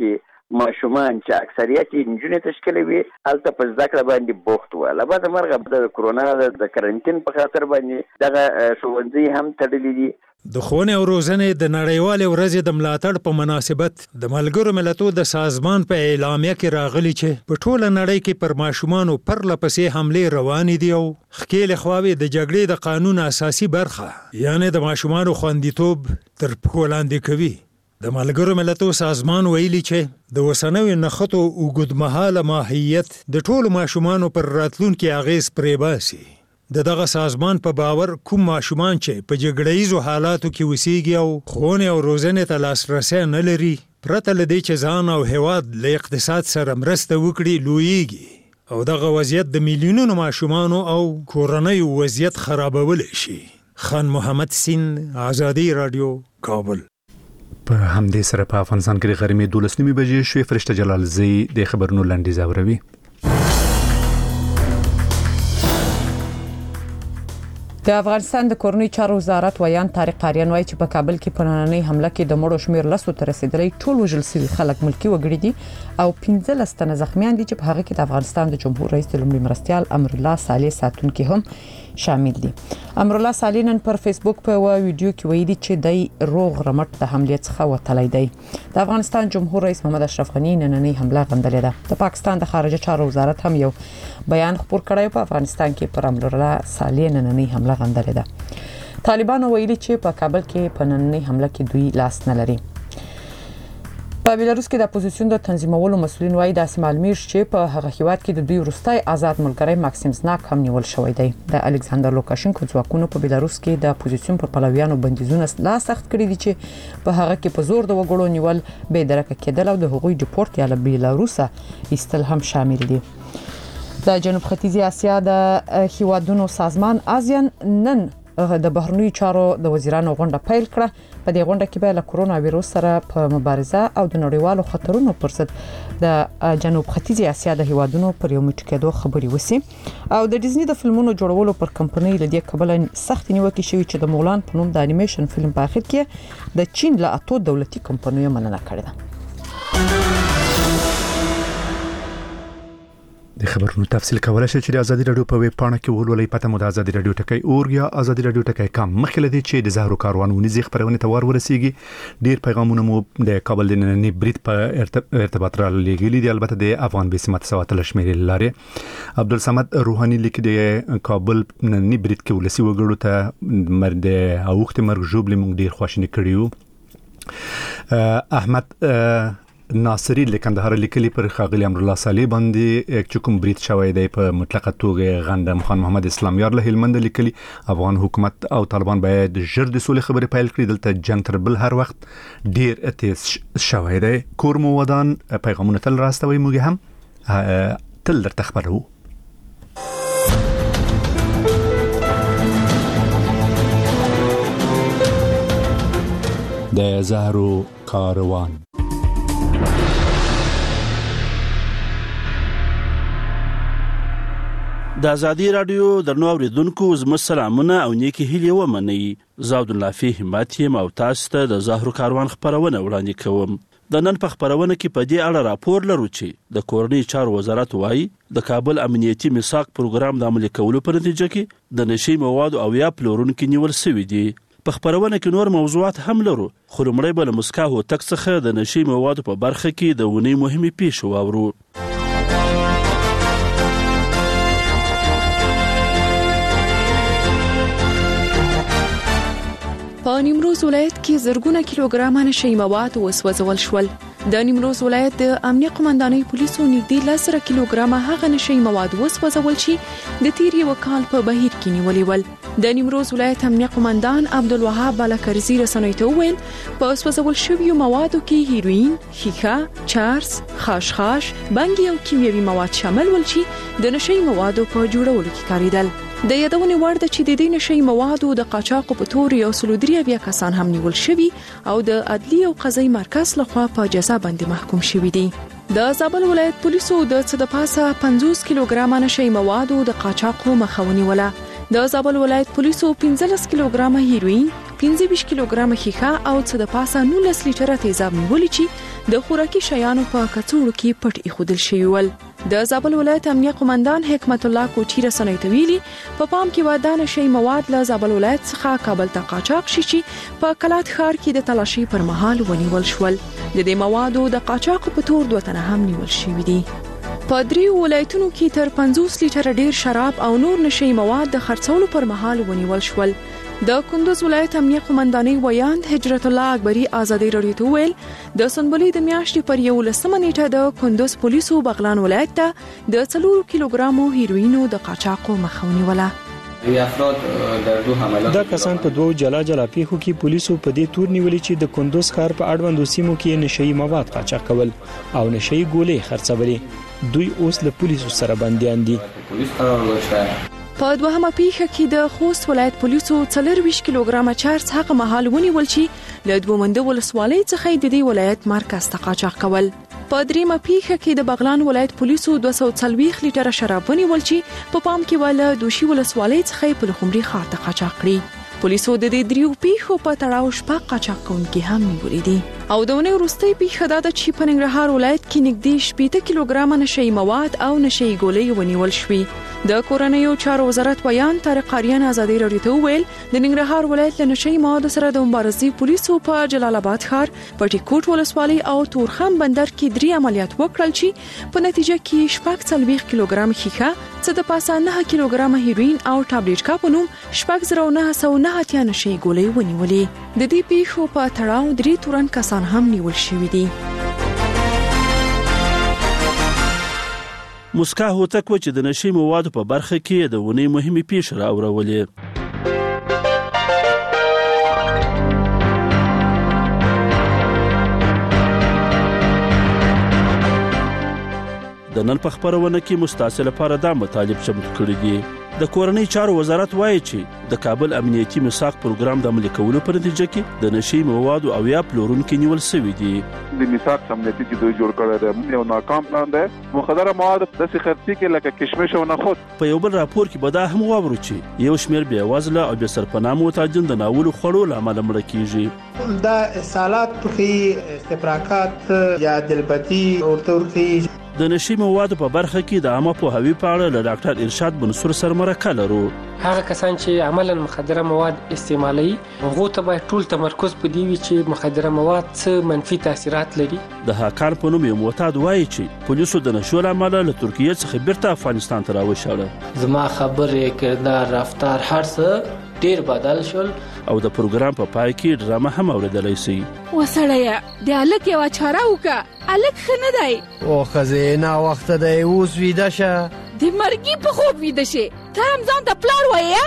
ماشومان چې اکثریت نجونې تشکیل وي هلته په زده کړه باندې بوخت وو. له بعده مرغه د کرونا د کرنټین په خاطر باندې دغه ښوونځي هم تړلي دي. د ښوونې او روزنې د نړیوالې ورځې د ملاتړ په مناسبت د ملګرو ملتونو د سازمان په اعلامیه کې راغلي چې په ټوله نړۍ کې پر ماشومانو پرله پسې حملې روانې دي او ښکېلې خواوې د جګړې د قانون اساسي برخه یعنی د ماشومانو خوندیتوب تر پښو لاندې کوي. د ملګرو ملتونو سازمان ویلي چې د اوسنیو نښتو اوږدمهاله ماهیت د ټولو ماشومانو پر راتلونکي اغېز پرې باسي. دغه سازمان په باور کوم ماشومان چې په جګړه‌ایزو حالاتو کې اوسېږي او ښوونې او روزنې ته لاسرسی نه لري پرته له دې چې ځان او هیواد له اقتصاد سره مرسته وکړي لویږي او دغه وضعیت د میلیونونو ماشومانو او کورنیو وضعیت خرابولی شي. خان محمد سین، آزادي رادیو، کابل. په همدې سره په افغانستان کې د غرمې 12 بجې شوې. فرشته جلالزی د خبرونو لنډیز اوروي. د افغانستان د کورنۍ چارو وزارت ویان طارق قاریان وایي چې په کابل کې په نننۍ حمله کې د مړو شمیر 10 ته رسیدلی. ټول وژل شوي خلک ملکی وګړي دي او 15 تنه زخمیان دي چې په هغه کې د افغانستان د جمهور رئیس لومړي مرستیال امرالله صالح ساتونکي هم شامل دي. امرالله صالح نن پر فیسبوک په ویډیو کې ویلي چې د روغ رمټ د حملې څخه وتلی دی. د افغانستان جمهور رئیس محمد اشرف غنی نننۍ حمله غندلې ده. د پاکستان د خارجه چارو وزارت هم یو بیان خپور کړی په افغانستان کې پر امرالله صالح نننۍ حمله غندلې ده. طالبان ویلي چې په کابل کې په نننۍ حمله کې دوی لاس نه لري. په بیلاروس کې د اپوزیسیون د تنظیمولو مسؤلین وایي داسې معلومیږي چې په هغه هیواد کې د دوی وروستی آزاد ملګری ماکسیم زناک هم نیول شوی دی. د الکساندر لوکاشنکو ځواکونو په بیلاروس کې د اپوزیسیون پر پلویانو بندیزونه لا سخت کړي دي چې په هغه کې په زور د وګړو نیول بې درکه کېدل او د هغوی ډیپورت یا له بیلاروسه ایستل هم شامل دي. د جنوب ختیځي اسیا د هیوادونو سازمان آزیان نن د بهرنیو چارو د وزیرانو غونډه پیل کړه. په دې غونډه کې به له کرونا وایروس سره په مبارزه او د نړیوالو خطرونو پر ضد د جنوب ختیځي اسیا د هیوادونو پر یو مټکېدو خبري وسی. او د ډیزنی د فلمونو جوړولو پر کمپنۍ لدی کبل سخت نیوکه شوی چې د مولان په نوم د انیمیشن فلم په اخر کې د چین له اتو دولتي کمپنیو مننه کړې ده. د خبرونو تفصیل کولای شئ چې د ازادي رادیو په ویب پاڼه کې ولولئ. پته مو د ازادي رادیو ټکی اور یا ازادي رادیو ټکی کام. مخکې لدی چې د زهرو کاروانونی زیغ خبرونه ته ورسیږي. ډیر پیغامونه مو د کابل د نننی برید په ارتباط را لګیلي دي. البته د افغان بسمت سواتل شمیرې لارې عبدالصمد روحانی لیکي د کابل نننی برید کې ولسی وګړو ته مرد اوخت مرګ جوړ لمون ډیر خوشنه کړیو. احمد ناصری له کندهار لیکلي پر خاغلی امرالله صالح باندې چې کوم برید شوی دی په مطلقه توګه غندم. خان محمد اسلام یار له هلمند لیکلي افغان حکومت او طالبان باید ژر د سولې خبرې پیل کړي. دلته جنگ تر بل هر وخت ډیر تیز شوی دی. کور مو ودان پیغامونه تل راستوي موږ هم تل درته خبرو. د زهرو کاروان. د ازادي رادیو درنو اوریدونکو زما سلامونه او نیکی هیلې ومنئ. زاود الله فی همت یم او تاسو ته د زهرو کاروان خبرونه وړاندې کوم. د نن په خبرونه کې په دې اړه راپور لرو چې د کورنۍ چارو وزارت وایي د کابل امنیتي میثاق پروګرام د عملي کولو په نتیجه کې د نشي موادو او یا پلورونکو نیول شوی دي. په خبرونه کې نور موضوعات هم لرو خو لومړی به له مسکا هوتک څخه د نشي موادو په برخه کې د ونې مهمې پیښې واورو. په نیمروز ولایت کې زرګونه کیلوګرامه نشي مواد وسوځول شول. د نیمروز ولایت د امنیه قومندانۍ پولیسو نږدې 10 کیلوګرامه هغه نشي مواد وسوځول چې د تیر یو کال په بهیر کې نیولې ول. د نیمروز ولایت امنیه قومندان عبدالوهاب بالکرزی رسنیو ته وویل په وسوځول شویو موادو کې هیروین، ښیښه، چارس، خاشخاش، بنګي او کیمیاوي مواد شامل ول چې د نشي موادو په جوړولو کې کاریدل. د یادونې وړ ده چې د دې نشي موادو د قاچاق په تور یو سلودري بیا کسان هم نیول شوي او د عدلی او قضایي مرکز لخوا په جزا باندې محکوم شوي دي. د زابل ولایت پولیسو د څه د پاسه 50 کیلوګرامه نشي موادو د قاچاق مخه ونیوله. د زابل ولایت پولیسو 15 کیلوګرامه هیروین، 15 کیلوګرام خیخه او څه د پاسه 19 لیټره تیزاب نیولې چې د خوراکي شیانو په کڅوړو کې پټ ایښودل شوی ول. د زابل ولایت امنیه قومندان حکمت الله کوټی رسنۍ ته ویلي په پام کې وادانه شی مواد له زابل ولایت څخه کابل ته قاچاق شي چې په کلات ښار کې د تلاشي پر مهال ونیول شول. د دې موادو د قاچاق په تور 2 تنه هم نیول شوي دي. په 3 ولایتونو کې تر 50 لیټره ډیر شراب او نور نشي مواد د خرڅولو پر مهال ونیول شول. د کندوز ولایت امنیه قومندانۍ ویاند هجرت الله اکبری ازادي رادیو ته ویل د سنبلې د میاشتې پر 11 نیټه د کندوز پولیسو بغلان ولایت ته د 4 کیلوګرامو هیروینو د قاچاقو مخه ونیوله. دا کسان په 2 جلا پیښو کې پولیسو په دې تور نیولې چې د کندوز ښار په اړوندو سیمو کې نشئی مواد قاچاق کول او نشئی ګولې خرڅولې. دوی اوس له پولیسو سره بنديان دي. په دوهمه پیښه کې د خوست ولایت پولیسو 24 کیلوګرام چارج هغه مهال ونیول چې له دومند ولسوالۍ څخه د دې ولایت مرکز ته قاچاق کول. په دریمه پیښه کې د بغلان ولایت پولیسو 240 لیټره شراب ونیول چې په پام کې ولا دوشي ولسوالۍ څخه په لخمري ښار ته قاچاق کړي. پولیسو د دې دریو پیښو په تړاو شپږ قاچاق کوونکي هم نیولي دي. او د ونې وروستۍ پیښه دا ده چې په ننګرهار ولایت کې نږدې 80 کیلوګرام نشئی مواد او نشئی ګولۍ ونیول شوې. د کورنیو چارو وزارت ویان طارق قاریان ازادي رادیو ته ویل د ننګرهار ولایت له نشئی موادو سره د مبارزې پولیسو په جلال آباد ښار، پټي کوټ ولسوالۍ او تورخم بندر کې 3 عملیات وکړل چې په نتیجه کې 40 کیلوګرام خیخه، څه د پاسه 9 کیلوګرام هیروین او ټابلیټ کا په نوم 4909 نشئی ګولۍ ونیولې. د دې پیښو په تړاو 3 تورن کسان هم نیول شوي دي. مسکا هوتک و چې د نشي موادو په برخه کې د ونې مهمه پیښه راوړولې. د نن په خبرونه کې مستعصل لپاره دا مطالب چمتو کړی دي. د کورنۍ چارو وزارت وایي چې د کابل امنیتي میثاق پروګرام د عملي کولو په نتیجه کې د نشي موادو او یا پلورونکو نیول شوی دي. د میثاق امنیتي چې دوی جوړ کړی دی یو ناکام پلان دی. مخدره مواد د خرڅي کې لکه کشمش او نخود. په یو بل راپور کې به دا هم واورو چې یو شمېر بیا وزله او بیا سرپناه معتادین د ناولو خوړو لامل مړه کیږي. دا اصالات په استفراقات یا دلبتی او ترخی د نشي موادو په برخه کې د عامه پوهاوي په اړه له ډاکټر ارشاد منصور سره مرکه لرو. هغه کسان چې عملاً مخدره مواد استعمالوي هغه ته باید ټول تمرکز په دی وي چې مخدره مواد څه منفي تاثیرات لري. د هاکان په نوم یو معتاد وایي چې پولیسو د نشو لامل له ترکیه څخه بیرته افغانستان ته راوښاړه. زما خبرې کردار رفتار هر څه ډیر بدل شول. او د پروګرام په پای کې ډرامه هم اوریدلای شي. وسړیا د الک یو چاره وکا الک خنه دی او خزینه وخت دی اوس ویده شه د مرګي په خوب ویده شه ته هم ځان ته پلار وایې.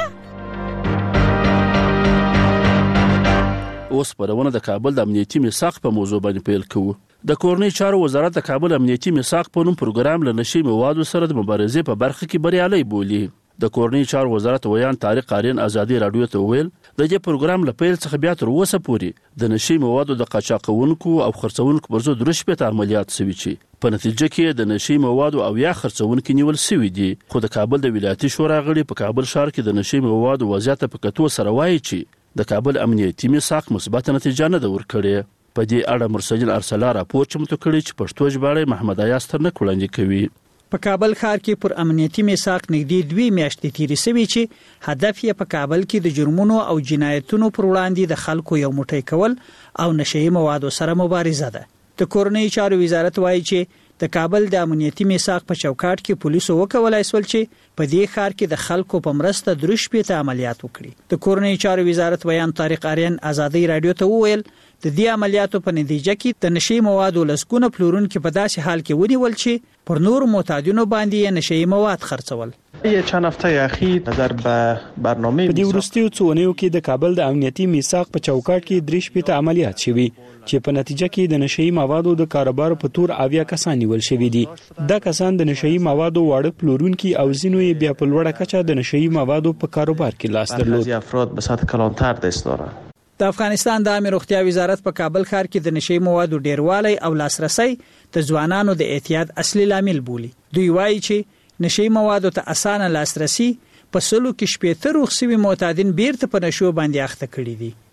اوس پرونه د کابل د امنیتي میثاق په موضوع باندې پیل کوو. د کورنۍ چارو وزارت د کابل امنیتي میثاق په نوم پروګرام له نشي موادو سره د مبارزې په برخه کې بریالي بولی. د کورنۍ چارو وزارت ویان طارق قاریان ازادي رادیو ته ویل د دې پروګرام له پیل څخه بیا تر اوسه پورې د نشي موادو د قاچاقونکو او خرڅونکو پر ضد 3 عملیات شوي چې په نتیجه کې د نشي موادو او یا خرڅونکو نیول شوي دي. خو د کابل د ولایتي شورا غړي په کابل ښار کې د نشي موادو وضعیت په کتو سره وایي چې د کابل امنیتي میثاق مثبت نتیجه نه ورکړي. په دې اړه مرسجل ارسلا راپور چمتو کړی چې پښتو ژباړه محمد ایاز تر نه وړاندې کوي. په کابل ښار کې پر امنیتي میثاق نږدې 2 میاشتې تیرې شوې چې هدف یې په کابل کې د جرمونو او جنایتونو پر وړاندې د خلکو یو موټی کول او نشئی موادو سره مبارزه ده. د کورنۍ چارو وزارت وایي چې د کابل د امنیتي میثاق په چوکاټ کې پولیسو وکولای شول چې په دې ښار کې د خلکو په مرسته 3 عملیات وکړي. د کورنۍ چارو وزارت ویان طارق قاریان ازادي رادیو ته وویل د دې عملیاتو په نتیجه کې د نشئی موادو لسګونه پلورونکو په داسې حال کې ونیول چې پر نور معتادینو باندې نشئی مواد خرڅول. چند هفته اخیر نظر به برنامه په دې وروستیو څو اونیو کې د کابل د امنیتي میثاق په چوکاټ کې 3 عملیات شوي چې په نتیجه کې د نشئی موادو د کاروبار په تور 80 کسان نیول شوي دي. دا کسان د نشئی موادو واړه پلورونکي او ځینو یې بیا په لوړه کچه د نشئی موادو په کاروبار کې لاس درلود. بعضی افراد به سطح کلانتر دست دارند. د افغانستان د عامه روغتیا وزارت په کابل ښار کې د نشئی موادو ډیروالی او لاسرسي د ځوانانو د اعتیاد اصلي لامل بولي. دوی وایي چې نشئی موادو ته اسانه لاسرسي په سلو کې 70 روغسوي معتادین بیرته په نشو باندې اخته کړي دي.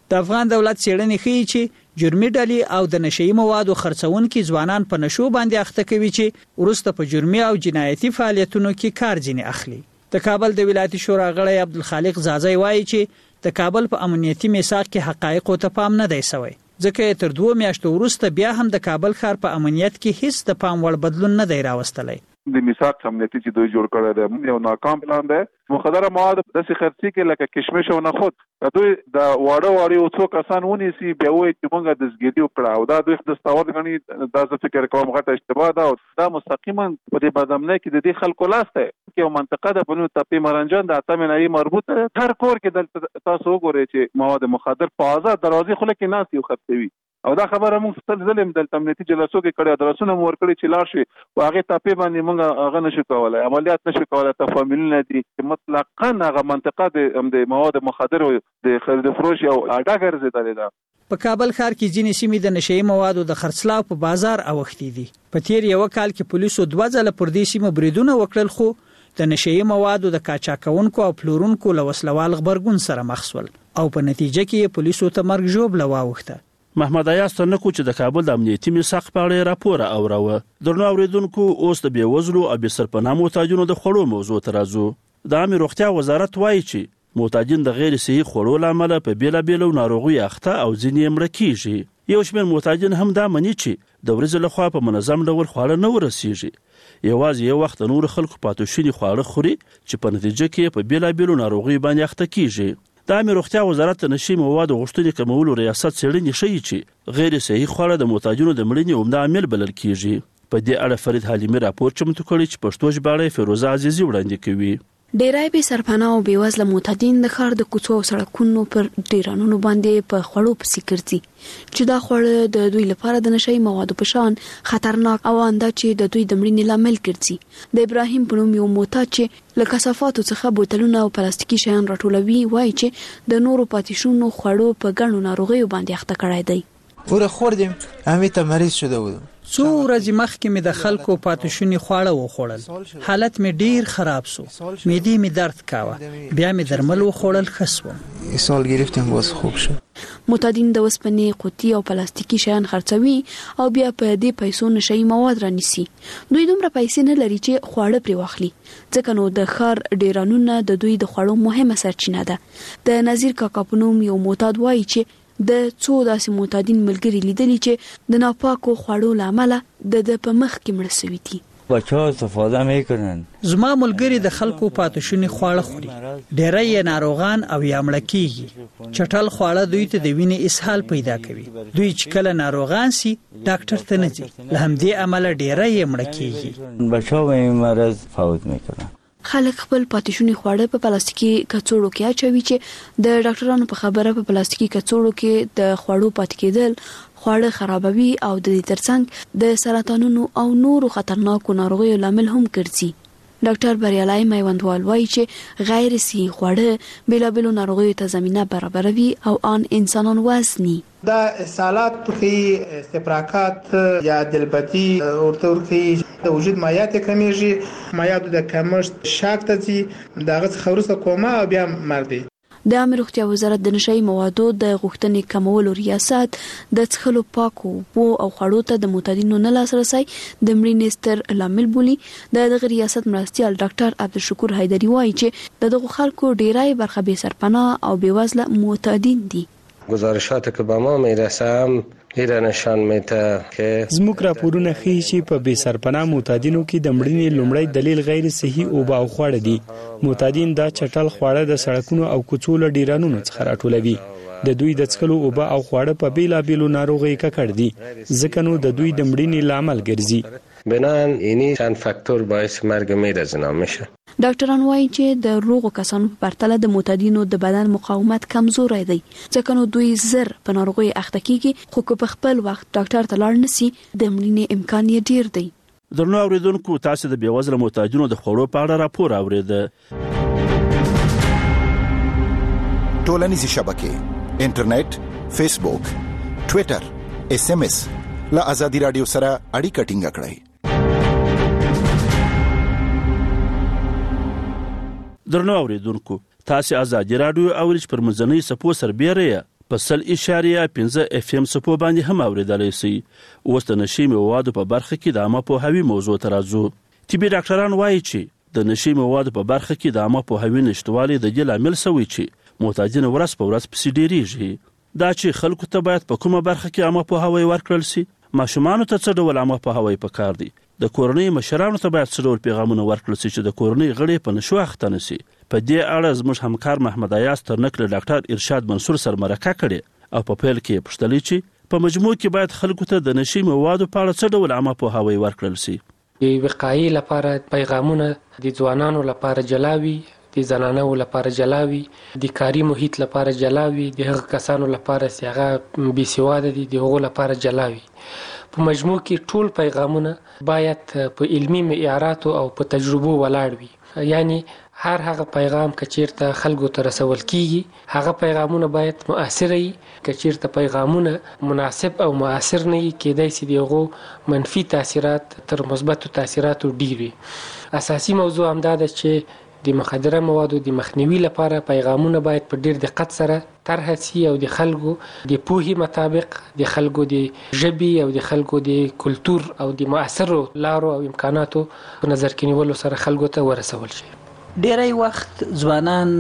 د افغان دولت څېړنې ښیي چې جرمي ډلې او د نشئی موادو خرڅونکي ځوانان په نشو باندې اخته کوي چې وروسته په جرمي او جنایتي فعالیتونو کې کار ځینې اخلي. د کابل د ولایتي شورا غړی عبدالخالق زازی وایي چې د کابل په امنیتي میثاق کې حقایقو ته پام نه دی شوی، ځکه تر 2 میاشتو وروسته بیا هم د کابل ښار په امنیت کې هیڅ د پام وړ بدلون نه دی راوستلی. د میثاق امنیتي چې دوی جوړ کړی دی یو ناکام پلان دی. مخدره مواد داسې خرڅي کې لکه کشمش او نخود، دوی د واړه یو څو کسان ونیسي بیا وایي چې موږ دستګیري وکړه او دا دوی دستاورد ګڼي. دا زه فکر کوم غټه اشتباه ده او دا مستقیما په دې بدامنۍ کې د دې خلکو لاس دی. یو منطقه ده په نوم تپې مرنجان د اتمې ناحیې مربوطه ده. هر کور کې دلته تاسو وګورئ چې مواد مخدر په آزاد دروازې خوله کې ناست یو خرڅوي او دا خبره موږ ستل ظلم دلته امنیتي جلسو کې کړی، درسونه مو ورکړي چې لاړ شي او هغه تپې باندې موږ هغه نشو کولای، عملیات نشو کولای. تفاهمونه دي مطلقاً هغه منطقه د مواد مخدر او د خرید فروش او اډه ګرځېدلې ده. په کابل ښار کې ځینې سیمې د نشئی موادو د خرڅلاو په بازار اوښتې دي. په تیر یو کال کې پولیسو 2 ځله پر دې سیمه بریدونه وکړل، خو د نشئی موادو د قاچاقونکو او پلورونکو له وسلوال غبرګون سره مخ شول او په نتیجه کې پولیسو ته مرګ ژوبله واوښته. محمد ایاز ترنکو چې د کابل د امنیتي میثاق په اړه راپور اوروه. درنو اوریدونکو، اوس د بیوزلو او بې سرپناه محتاجینو د خوړو موضوع ته راځو. د عامه روغتیا وزارت وایي چې محتاجین د غیر صحي خوړو له امله په بیلابیلو ناروغیو اخته او ځینې مړه کیږي. یو شمېر محتاجین هم دا مني چې د ورځې لخوا په منظم ډول خواړه نه ورسیږي، یوازې یو وخت نور خلکو پاتې شوي خواړه خوري چې په نتیجه کې په بیلابیلو ناروغیو باندې اخته کیږي. د عامه روغتیا وزارت د نشي موادو غوښتنې کمولو ریاست څېړنې ښیي چې غیر صحي خواړه د محتاجینو د مړینې عمده عامل بلل کیږي. په دې اړه فرید حلیمي راپور چمتو کړی چې پښتو ژباړه فیروزه عزیزي وړاندې کوي. ډیری بې سرپناه او بېوزله معتادین د ښار د کوڅو او سړکونو پر ډیرانونو باندې په خوړو پسې ګرځي چې دا خوړه د دوی لپاره د نشئی موادو په شان خطرناک او انده چې د دوی د مړینې لامل ګرځي. د ابراهیم په نوم یو معتاد چې له کثافاتو څخه بوتلونه او پلاستیکي شیان راټولوي وایي چې د نورو پاتې شونو خوړو په ګڼو ناروغیو باندې اخته کړی دی. ور خوردیم همې ته مریض شده بودم. څو ورځې مخکې مې د خلکو پاتې شوني خواړه وخوړل، حالت مې ډیر خراب شو، معدې مې درد کاوه، بیا مې درمل وخوړل ښه شوم. سال گرفتم باز خوب شد. معتادین د وسپنې قوطي او پلاستیکي شیان خرڅوي او بیا په دې پیسو نشئی مواد رانیسي. دوی دومره پیسې نه لري چې خواړه پرې واخلي، ځکه نو د ښار ډیرانونه د دوی د خوړو مهمه سرچینه ده. د نظیر کاکا په نوم یو معتاد وایي چې د څو داسې معتادین ملګري لیدلي چې د ناپاکو خوړو له امله د په مخ کې مړه شوي دي. بچه‌ها استفاده میکنن. زما ملګری د خلکو پاتې شوني خواړه خوري، ډیری یې ناروغان او یا مړه کیږي. چټل خواړه دوی ته د وینې اسهال پیدا کوي. دوی چې کله ناروغان سي ډاکټر ته نه ځي، له همدې امله ډیری یې مړه کیږي. بچه‌ها به مرض فوت میکنن. خلک خپل پاتې شوني خواړه په پلاستیکي کڅوړو کې اچوي چې د ډاکټرانو په خبره په پلاستیکي کڅوړو کې د خوړو پاتې کېدل خواړه خرابوي او د دې ترڅنګ د سرطانونو او نورو خطرناکو ناروغیو لامل هم ګرځي. ډاکټر بریالای میوندوال وایي چې غیر صحي خواړه بیلابیلو ناروغیو ته زمینه برابروي او ان انسانان وزني. دا اسهالات ټوخی، استفراقات یا دلبتي ورته ورکي د وجود مایعات کمیږي، مایعاتو د کمښت شاک ته ځي، دغه څخه وروسته کوما او بیا مرګ دی. د عامه روغتیا وزارت د نشئی موادو د غوښتنې کمولو ریاست د څښلو پاکو اوبو او خوړو ته د معتادینو نه لاسرسی د مړینې ستر لامل بولي. د دغه ریاست مرستیال ډاکټر عبدالشکور حیدري وایي چې د دغو خلکو ډیری برخه بې سرپناه او بېوزله معتادین دي. گزارشات که به ما میرسه هم این نشان میده که زموږ راپورونه ښیي چې په بې سرپناه معتادینو کې د مړینې لومړی دلیل غیر صحي اوبه او خواړه دي. معتادین دا چټل خواړه د سړکونو او کوڅو له ډیرانونو څخه راټولوي. د دوی د څښلو اوبه او خواړه په بیلابیلو ناروغیو ککړ دي، ځکه نو د دوی د مړینې لامل ګرځي. بنان اینی چند فاکتور باعث مرگ میرزنا میشه. ډاکټران وایي چې د روغو کسانو په پرتله د معتادینو د بدن مقاومت کمزوری دی، ځکه نو دوی زر په ناروغۍ اخته کیږي، خو که په خپل وخت ډاکټر ته لاړ نشي د مړینې امکان یې ډیر دی. درنو اوریدونکو، تاسو د بیوزله معتادینو د خوړو په اړه راپور اوریده. ټولنیزې شبکې، انټرنیټ، فیسبوک، ټوئیټر، SMS له آزادي رادیو سره اړیکه ټینګه کړئ. درنو اوریدونکو، تاسو آزادي رادیو اورئ پر منځنۍ سپو سربېره په 100.5 FM سپو باندې هم اوریدلای شئ. اوس د نشي موادو په برخه کې د عامه پوهاوي موضوع ته راځو. طبي ډاکټران وایي چې د نشي موادو په برخه کې د عامه پوهاوي نشټوالي د دې لامل شوی چې معتادین ورځ په ورځ پسې ډیریږي. دا چې خلکو ته باید په کومه برخه کې عامه پوهاوی ورکړل شي. ماشومانو ته څه ډول عامه پوهاوی پکار دی؟ د کورنۍ مشرانو ته باید څه ډول پیغامونه ورکړل شي چې د کورنۍ غړي په نشو اخته نه شي؟ په دې اړه زموږ همکار محمد ایاز ترنک له ډاکټر ارشاد منصور سره مرکه کړې او په پیل کې پوښتلې چې په مجموع کې باید خلکو ته د نشي موادو په اړه څه ډول عامه پوهاوی ورکړل شي. د وقایې لپاره پیغامونه د ځوانانو لپاره جلاوي، د زنانو لپاره جلاوي، د کاري محیط لپاره جلاوي، د هغه کسانو لپاره چې هغه بې سواده دي د هغو لپاره جلاوي. په مجموع کې ټول پیغامونه باید په علمي معیاراتو او په تجربو ولاړ وي. یعنی هر هغه پیغام که چیرته خلکو ته رسول کیږي هغه پیغامونه باید مؤثر وي. که چیرته پیغامونه مناسب او مؤثر نه وي کېدای شي د هغو منفي تاثیرات تر مثبتو تاثیراتو ډیر وي. اساسي موضوع همدا ده چې د مخدره موادو د مخنیوي لپاره پیغامونه باید په ډیر دقت سره طرح شي او د خلکو د پوهې مطابق د خلکو د ژبې او د خلکو د کلتور او د مؤثرو لارو او امکاناتو په نظر کې نیولو سره خلکو ته ورسول شي. ډیری وخت ځوانان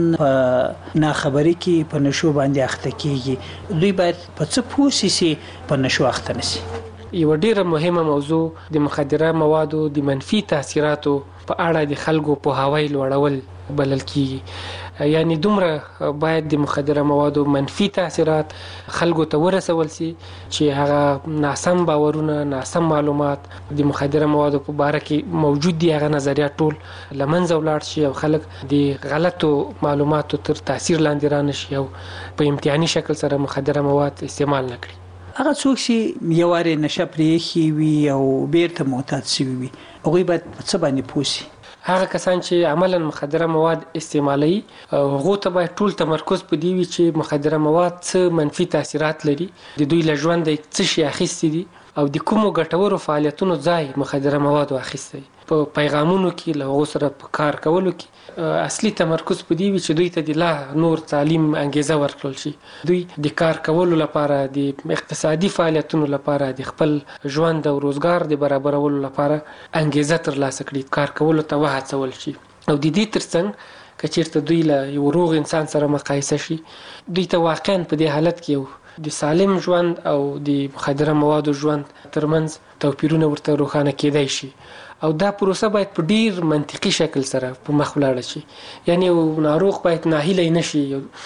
په ناخبري کې په نشو باندې اخته کیږي. دوی باید په څه پوه شي په نشو اخته نشي؟ یو ډیره مهمه موضوع د مخدره موادو د منفي تاثیراتو په اړه د خلکو پوهاوی لوړول بلل کیږي. یعنی دومره باید د مخدره موادو منفي تاثیرات خلکو ته ورسول شي چې هغه ناسم باورونه، ناسم معلومات د مخدره موادو په باره کې موجود دي، هغه نظریات ټول لمنځه ولاړ شي او خلک د غلطو معلوماتو تر تاثیر لاندې رانه شي او په امتحاني شکل سره مخدره مواد استعمال نه کړي. هغه څوک چې یو واره نشه پرېښي وي او بیرته معتاد شوي وي هغوی باید په څه باندې پوه شي؟ هغه کسان چې عملا مخدره مواد استعمالوي هغو ته باید ټول تمرکز په دې وي چې مخدره مواد څه منفي تاثیرات لري، د دوی له ژونده څه شي اخیستي دي او د کومو ګټورو فعالیتونو ځای مخدره موادو اخیستی. په پیغامونو کې له هغو سره په کار کولو کې اصلي تمرکز په دې وي چې دوی ته د لا نور تعلیم انګیزه ورکړل شي. دوی د کار کولو لپاره، د اقتصادي فعالیتونو لپاره، د خپل ژوند او روزګار د برابرولو لپاره انګیزه ترلاسه کړي، کار کولو ته وهڅول شي. او د دې ترڅنګ که چیرته دوی له یو روغ انسان سره مقایسه شي دوی ته واقعا په دې حالت کې یو د سالم ژوند او د مخدره موادو ژوند ترمنځ توپیرونه ورته روښانه کېدای شي. او دا پروسه باید په ډیر منطقي شکل سره په مخ ولاړه شي. یعنی یو ناروغ باید ناهیلی نشي،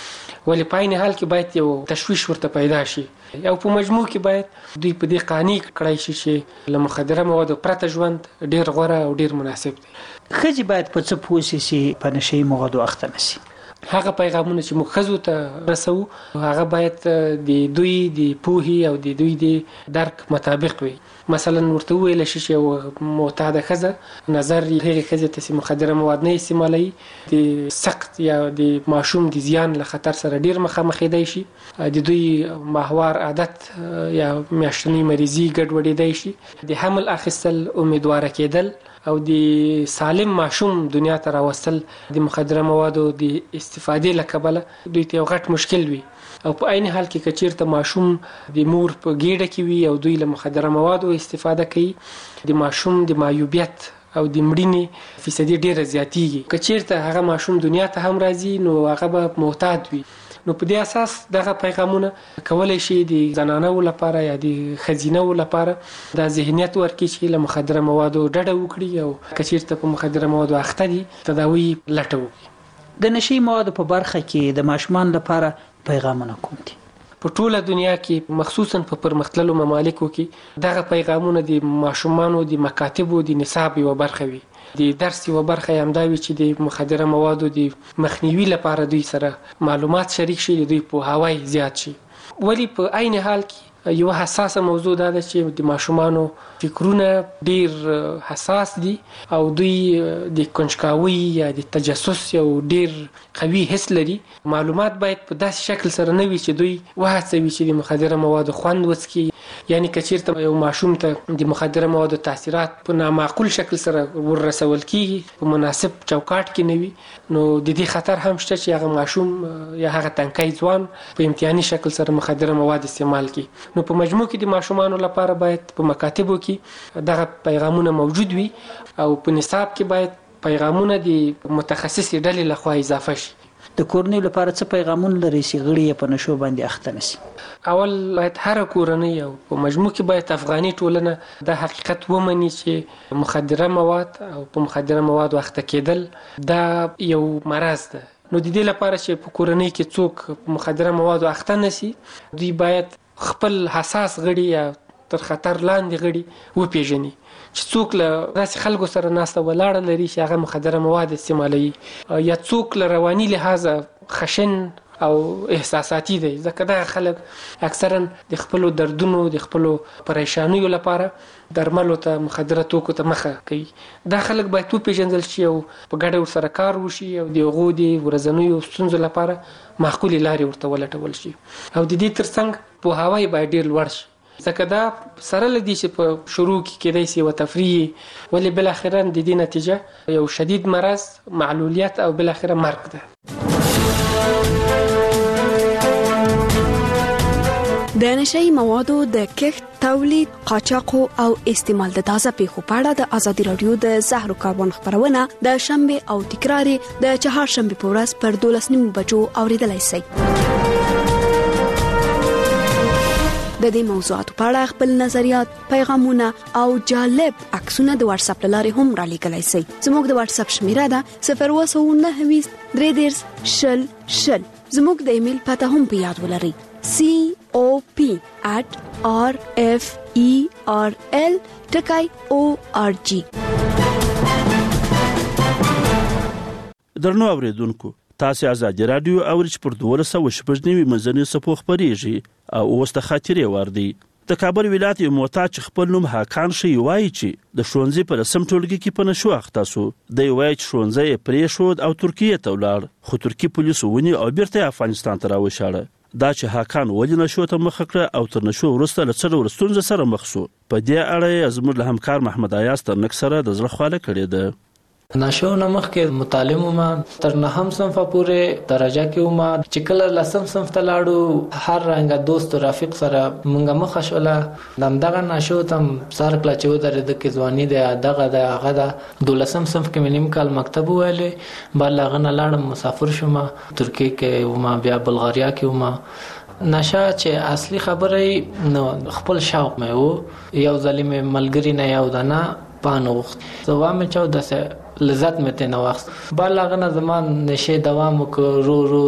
ولې په عین حال کې باید یو تشویش ورته پیدا شي. او په مجموع کې باید دوی په دې قانع کړای شي چې له مخدره موادو پرته ژوند ډیر غوره او ډیر مناسب دی. ښځې باید په څه پوه شي چې په نشي موادو اخته نه شي؟ هغه پیغامونه چې موږ ښځو ته رسوو هغه باید د دوی د پوهې او د دوی د درک مطابق وي. مثلا ورته وویل شي چې یو معتاده ښځه نظر هغې ښځې ته چې مخدره مواد نه استعمالوي د سخت یا د ماشوم د زیان له خطر سره ډیر مخامخېدی شي. د دوی ماهوار عادت یا میاشتنۍ مریضي ګډوډېدی شي. د حمل اخیستل، امیدواره کېدل او د سالم ماشوم دنیا ته راوستل د مخدره موادو د استفادې له کبله دوی ته یو غټ مشکل وي. او په عین حال کې که چیرته ماشوم د مور په ګیډه کې وي او دوی له مخدره موادو استفاده کوي د ماشوم د معیوبیت او د مړینې فیصدي ډیره زیاتیږي. که چیرته هغه ماشوم دنیا ته هم راځي نو هغه به معتاد وي. نو په دې اساس دغه پیغامونه کولای شي د زنانو لپاره یا د ښځینو لپاره دا ذهنیت ورکړي چې له مخدره موادو ډډه وکړي او که چیرته په مخدره موادو اخته دي تداوی لټه وکړي. د نشي موادو په برخه کې د ماشومان لپاره پیغامونه کوم دي؟ په ټوله دنیا کې مخصوصا په پرمختللو ممالکو کې دغه پیغامونه د ماشومانو د مکاتبو د نصاب یوه برخه وي. د درس یوه برخه یې همدا وي چې د مخدره موادو د مخنیوي لپاره دوی سره معلومات شریک شي، د دوی پوهاوی زیات شي. ولی په عین حال کې یو حساسه موضوع دا ده چې د ماشومانو فکرونه ډیر حساس دي او دوی د کنجکاوي یا د تجسس یو ډیر قوي حس لري. معلومات باید په داسې شکل سره نه وي چې دوی وهڅوي چې د مخدره موادو خوند وڅکي یعنی کچیرته یو ماشوم ته د مخدره موادو تاثیرات په نامعقول شکل سره ورسول کیږي په مناسب چوکاټ کې نه وي نو د دې خطر هم شته چې هغه ماشوم یا هغه تنکي ځوان په امتحاني شکل سره مخدره مواد استعمال کړي. نو په مجموع کې د ماشومانو لپاره باید په مکاتبو کې دغه پیغامونه موجود وي او په نصاب کې باید پیغامونه د متخصصي ډلې لخوا اضافه شي. د کورنۍ لپاره څه پیغامونه لري چې غړي په نشو باندې اخته نشي؟ اول باید هر کورنۍ او په مجموع کې باید افغاني ټولنه د حقیقت ومني چې مخدره مواد او په مخدره مواد اخته کېدل دا یو مرض ده. نو د دې لپاره چې په کورنۍ کې څوک په مخدره مواد اخته نشي دوی باید خپل حساس غړي یا تر خطر لاندې غړي وپیژني چې څوک له داسې خلکو سره ناسته ولاړه لري چې هغه مخدره مواد استعمالوي یا څوک له رواني لحاظه خشن او احساساتي دی ځکه دا خلک اکثرا د خپلو دردونو د خپلو پریشانیو لپاره درملو ته مخدره توکو ته مخه کوي. دا خلک باید وپیژندل شي او په ګډه ورسره کار وشي او د هغو د ورځنیو ستونزو لپاره معقولې لارې ورته ولټول شي او د دې ترڅنګ پوهاوی باید ډېر لوړ شي ځکه دا سره لدی چې په شروع کې کېدای شي و تفریح ولې بل اخرا د دې نتیجه یو شدید مرض معلولیت او بل اخره مرګ ده. د نشئی موادو د کښت تولید قاچاق او استعمال د تازه پیښو په اړه د ازادي رادیو د زهرو کاربن خبرونه د شنبه او تکرار د چهارشنبه په ورځ پر 12:30 بجو اوریدلای شئ. د دې موضوعاتو په اړه خپل نظریات، پیغامونه او جالب عکسونه د واتس اپ لارې هم را لیږلای شئ. زموږ د واتس اپ شمیره ده 029 310 00. زموږ د ایمیل پته هم په یاد ولرئ cop@referl.org. درنو اوریدونکو تاسو ازادي رادیو اورچ پر 1290 منځنی صفو خبريږي او اوس د خاطرې وردی د کابل ولایت یو معتاد خپل نوم حاکان شي وایي چې د شونځي پر سم ټولګي کې په نشو اخته سو د وایي شونځي پرې شو او ترکیه ته ولاړ خو ترکی پولیسو ونی او بیرته افغانستان ته راوښاړه. دا چې حاکان ولې نشو ته مخ کړ او تر نشو ورسته له څلور ورستونځ سره مخ سو په دې اړه زموږ له همکار محمد ایاز تر نکسره د زړه خواله کړې ده. نشو نمخ کې متعلم ما تر نهم صنف پورې درجه کې ما چې کله لسم صنف ته لاړو هر رنګ دوست او رفیق سره مونږه مخ شوله دغه نشو تم سر کله چې ودرې د کې ځواني دغه د دولسم صنف کې منیم کال مکتب ویلې بلغه نه لاړم مسافر شوم ترکیه کې وما بیا بلغاریا کې وما نشه چې اصلي خبره نو خپل شوق مې وو یو ظالم ملګری نه یو دنا پانو زوام چاو دسه لذت مې ته نو وخت بلغه نه زمان نشه دوام وکړو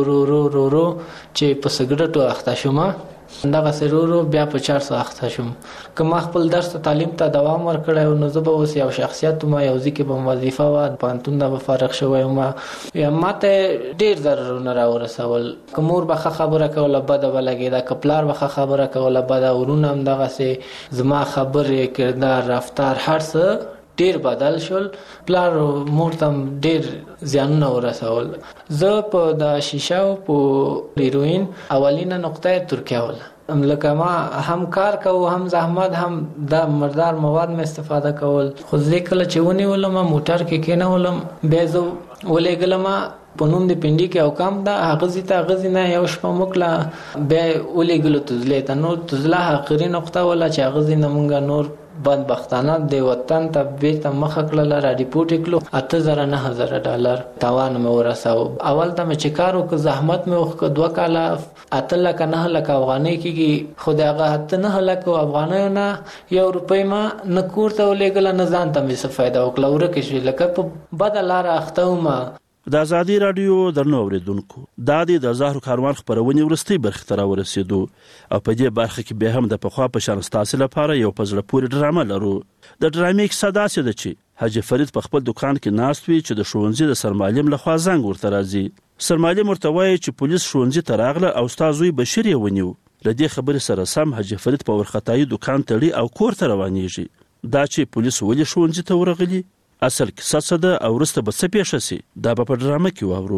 رو چې په سګرټو اخته شوم دغه سرورو بیا په 400 اخته شوم کوم خپل درس تعلیم ته دوام ورکړم نو زه به اوس یو شخصیت ما یو ځکه په وظیفه و پانتون د فارغ شوم یا ماته ډیر ضررونه راورسول کومور به خبره کوله بده ولګي دا کپلار به خبره کوله بده ورونه هم دغه سي زما خبره کردار رفتار هر څه ډیر بدل شول پلار مورتم ډیر زیانونه ورسول زه په د شیشه او په هیروین اولینه نقطه ترکیه ولا لکه ما هم کار کوو هم زحمت هم د مردار مواد مې استفاده کول خو ځکه چې ونی ولما موټر کې کینه ولم بیزو ولېګلم په نوم د پندې کې او کام دا غزي نه یو شپه مکلا به ولېګلو تزلې ته نو تزله اخري نقطه ولا چې غزي نه مونږ نور بدبختانه د وطن ته بیرته مخ کړل را ریپورت کړو $8,000 تاوان مې ورساو اول ته مې چکارو که زحمت مې وخت 2 کاله 8,000 افغانۍ کېږي خو دغه 8,000 افغانۍ نه یو روپۍ ما نه کوړته ولېګل نه ځان ته مې څه فائدہ وکړه ورکه شي لکه په بدل لار اخته ما د ازادي رادیو درنو اوریدونکو دا د زهرو کاروان خبرونه ورستي برخه تر ورسېدو او په دې برخه کې به هم د پخوا په شان ستاسو لپاره یو پزړه پوری ډرامه لرو د ډرامې کیسه داسې ده چې حاجی فرید په خپل دکان کې ناست وي چې د شونځي د سرمعلم لخوا زنګ ورته راځي سرمعلم ورته وایي چې پولیس شونځي ته راغله او استاد بشیر یې ونیو لدې خبرې سره سم حاجی فرید په ورختای دکان تړي او کور ته روانېږي دا چې پولیس ولې شونځي ته ورغلي اصل کیسه څه ده او وروسته به څه پیښه شي دا به په ډرامه کې واورو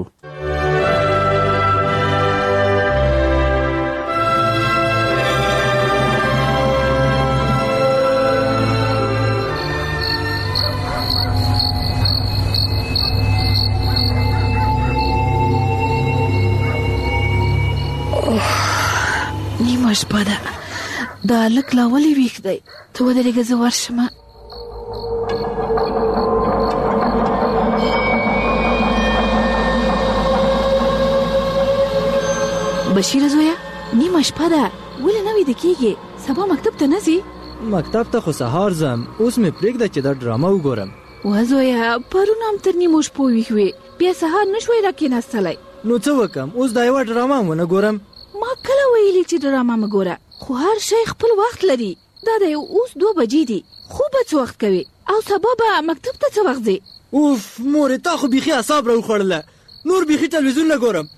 نیمه شپه ده، دا هلک لا ولې ویښ دی؟ ته ودرېږه زه ورشمه. بشیره زویه، نیمه شپه ده، ولې نه ویده کېږې؟ سبا مکتب ته نه ځې؟ مکتب ته خو سهار ځم، اوس مې پرېږده چې دا ډرامه وګورم. وا زویه، پرون هم تر نیمو شپو ویښ وې، بیا سهار نه شوی راکېناستلی. نو څه وکم؟ اوس دا یوه ډرامه هم ونه ګورم. ما کله ویلي چې ډرامه مه ګوره، خو هر شی خپل وخت لري. دا دی اوس 2 بجې دي، خوب به څه وخت کوې؟ او سبا به مکتب ته څه وخت ځې؟ اوف مورې، تا خو بیخي اعصاب راوخوړله، نور بیخي تلویزیون نه ګورم.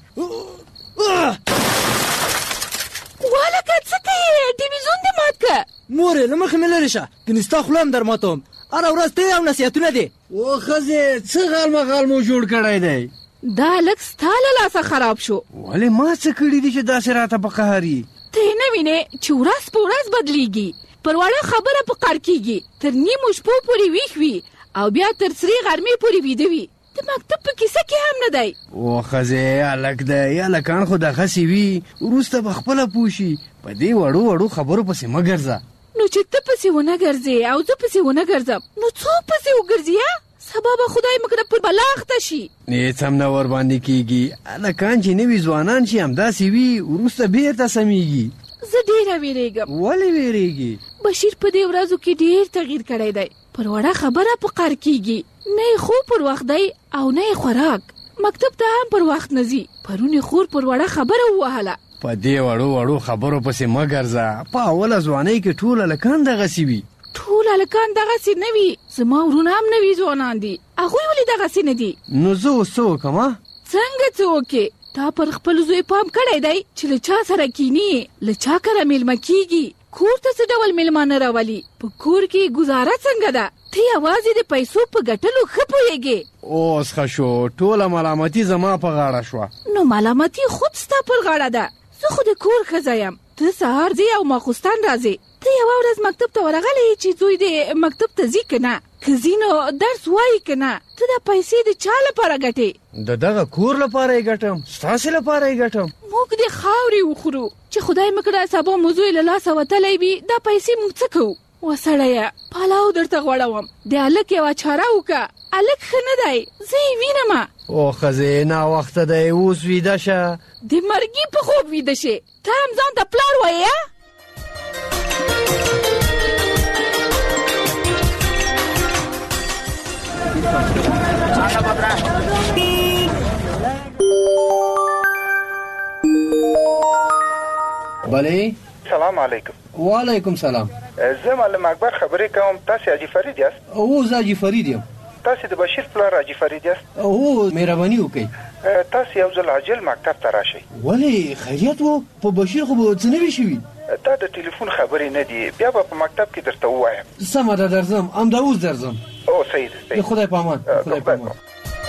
والکه څه کوې؟ ټلویزیون دې مات که. مورې له مخې مې لرې شه، کنې ستا خوله هم در ماتوم. هره ورځ ته او نصیحتونه دي. او ښځې څه غال مغال مو جوړ کړی دی؟ دا هلک ستا له لاسه خراب شو. ولې ما څه کړي دي چې داسې راته په قهر یي؟ ته یې نه وینې چې ورځ په ورځ بدلیږي، پر وړه خبره په قهر کېږي، تر نیمو شپو پورې ویښ وي او بیا تر سرې غرمې پورې ویده وي. د مکتب په کیسه کې هم نه دی. او ښځې هلک دی، هلکان خو دغسې وي، وروسته به خپله پوه شي. په دې وړو وړو خبرو پسې مه ګرځه. نو چې ته پسې ونه ګرځې او زه پسې ونه ګرځم، نو څوک پسې وګرځي؟ سبا به خدای مکړه پر بلا اخته شي. هېڅ هم نه ورباندې کېږي. هلکان چې نوي ځوانان چې همداسې وي، وروسته بېرته سمیږي. زه ډېره وېرېږم. ولې وېرېږي؟ بشیر په دې ورځو کې ډېر تغییر کړی دی. پر وړه خبره په قهر کېږي، نه یې خوب پر وخت دی او نه یې خوراک. مکتب ته هم پر وخت نه ځي. پرون یې خور پر وړه خبره ووهله. په دې وړو وړو خبرو پسې مه ګرځه. په اوله ځوانۍ کې ټول هلکان دغسې وي. ټول هلکان دغسې نه وي. زما ورونه هم نوي ځوانان دي، هغوی ولې دغسې نه دي؟ نو زه اوس څه وکړم؟ څنګه څه وکړې؟ تا پر خپل زوی پام کړی دی چې له چا سره کینی، له چا کره میلمه کېږي، کور ته څه ډول میلمانه راولي، په کور کې ګزاره څنګه ده؟ ته یوازې د پیسو په ګټلو ښه پوهېږې. اوس ښه شو، ټوله ملامتي زما په غاړه شوه. نو ملامتي خود ستا پر غاړه ده. زه خو د کور ښځه یم، ته سهار ځې او ماخوستان راځې. ته یوه ورځ مکتب ته ورغلی چې زوی دې مکتب ته ځي که نه؟ که ځي نو درس وایي که نه؟ ته دا پیسې د چا لپاره ګټې؟ د دغه کور لپاره یې ګټم، ستاسې لپاره یې ګټم. موږ د خاورې وخورو چې خدای مکړه سبا مو زوی له لاسه وتلی وي، دا پیسې موږ څه کوو؟ وسړیه، پلاو درته غوړوم، د هلک یوه چاره وکړه. هلک ښه نه دی، زه یې وینمه. او ښځې ناوخته دی، اوس ویده شه. د مرګي په خوب ویده شې، ته هم ځان ته پلار وایې؟ بله. سلام علیکم. وعلیکم سلام. زه معلم اکبر خبرې کوم. تاسې حاجي فرید یاست؟ او زه حاجي فرید یم. تاسې د بشیر پلار حاجي فرید یاست؟ او مهرباني وکړئ. تاسې یو ځل عاجل مکتب ته راشئ. ولې خیریت و؟ په بشیر خو به څه نه وي شوي؟ دا د ټلیفون خبرې نه دي، بیا به په مکتب کې درته ووایم. سمه ده، درځم، همدا اوس درځم. او صحیح ده. د خدای په امان. خدای په امان.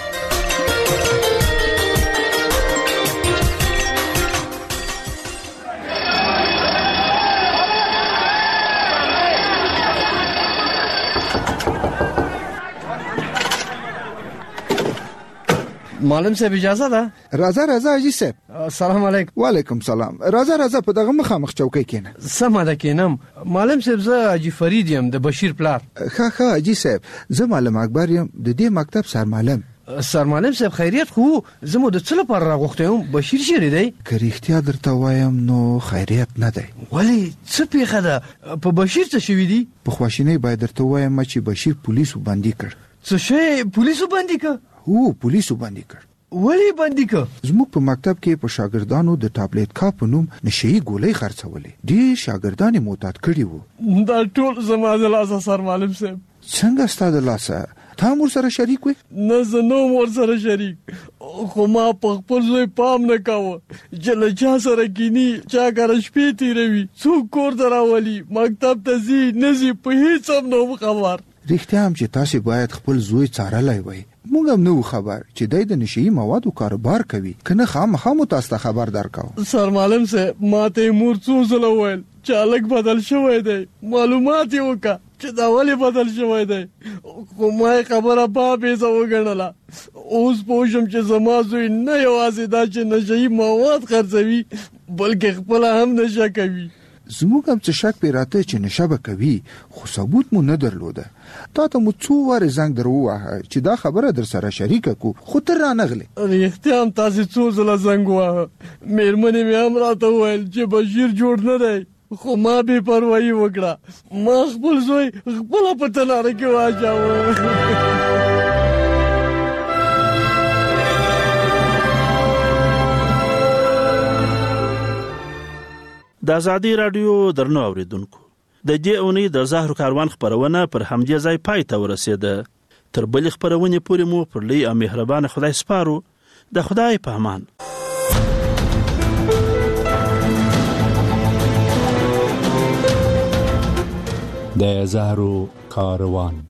معلم صاحب اجازه ده؟ راځه حاجي صاحب. سلام علیکم. وعلیکم سلام. راځه په دغه مخامخ چوکۍ کېنه. سمه ده کېنم. معلم صاحب زه حاجي فرید یم، د بشیر پلار. ښه حاجي صاحب، زه معلم اکبر یم، د دې مکتب سرمعلم. سرمعلم صاحب خیریت خو زه مو د څه لپاره راغوښتی یم؟ بشیر چیرې دی؟ که رښتیا درته وایم نو خیریت نه دی. ولې څه پیښه ده؟ په بشیر څه شوي دي؟ په خواشینۍ باید درته وایم چې بشیر پولیسو بندي کړ. څه شی پولیسو بندي کړ؟ هو پولیسو بندي کړ. ولې بندي کړ؟ زموږ په مکتب کې په شاګردانو د ټابلیټ کا په نوم نشئی ګولۍ خرڅولې. ډېر شاګردان یې معتاد کړي وو. دا ټول زما د لاسه سرمعلم صاحب. څنګه ستا د لاسه؟ تا هم ورسره شریک وې؟ نه، زه نه وم ورسره شریک، خو ما په خپل زوی پام نه کاوه چې له چا سره کینی، چا کره شپې تېروي، څوک کور ته راولي، مکتب ته ځي نه ځي، په هېڅ هم نه وم خبر. رښتیا هم چې تاسې باید خپل زوی څارلی وای. موږ هم نه وو خبر چې دی د نشهیي موادو کاروبار کوي، که نه خامخا مو تاسو ته خبر درکاو. سرمعلم صاحب ما ته یې مور څو ځله وویل چې هلک بدل شوی دی، معلومات یې وکړه چې دا ولې بدل شوی دی، خو ما یې خبره بابیزه وګڼله. اوس پوه شم چې زما زوی نه یوازې دا چې نشهیي مواد خرڅوي، بلکې خپل هم نشه کوي. زموږ هم څه شک پیراته چې نشه به کوي خو ثبوت مو نه درلوده. تا ته مو څو واره زنګ درووه چې دا خبره در سره شریکه کو خو تر رانغلې. رښتیا هم تاسې څو ځله زنګ ووهه. مېرمنې مې هم راته وویل چې بشیر جوړ نه دی خو ما بې پروایي وکړه. ما خپل زوی خپله په تناره کې واچاوه. د ازادي رادیو درنو اوریدونکو د دې اونۍ د زهرو کاروان خبرونه پر همدې ځای پای ته ورسېده. تر بلې خبرونې پورې مو پر لوی او مهربان خدای سپارو. د خدای په امان. د زهرو کاروان.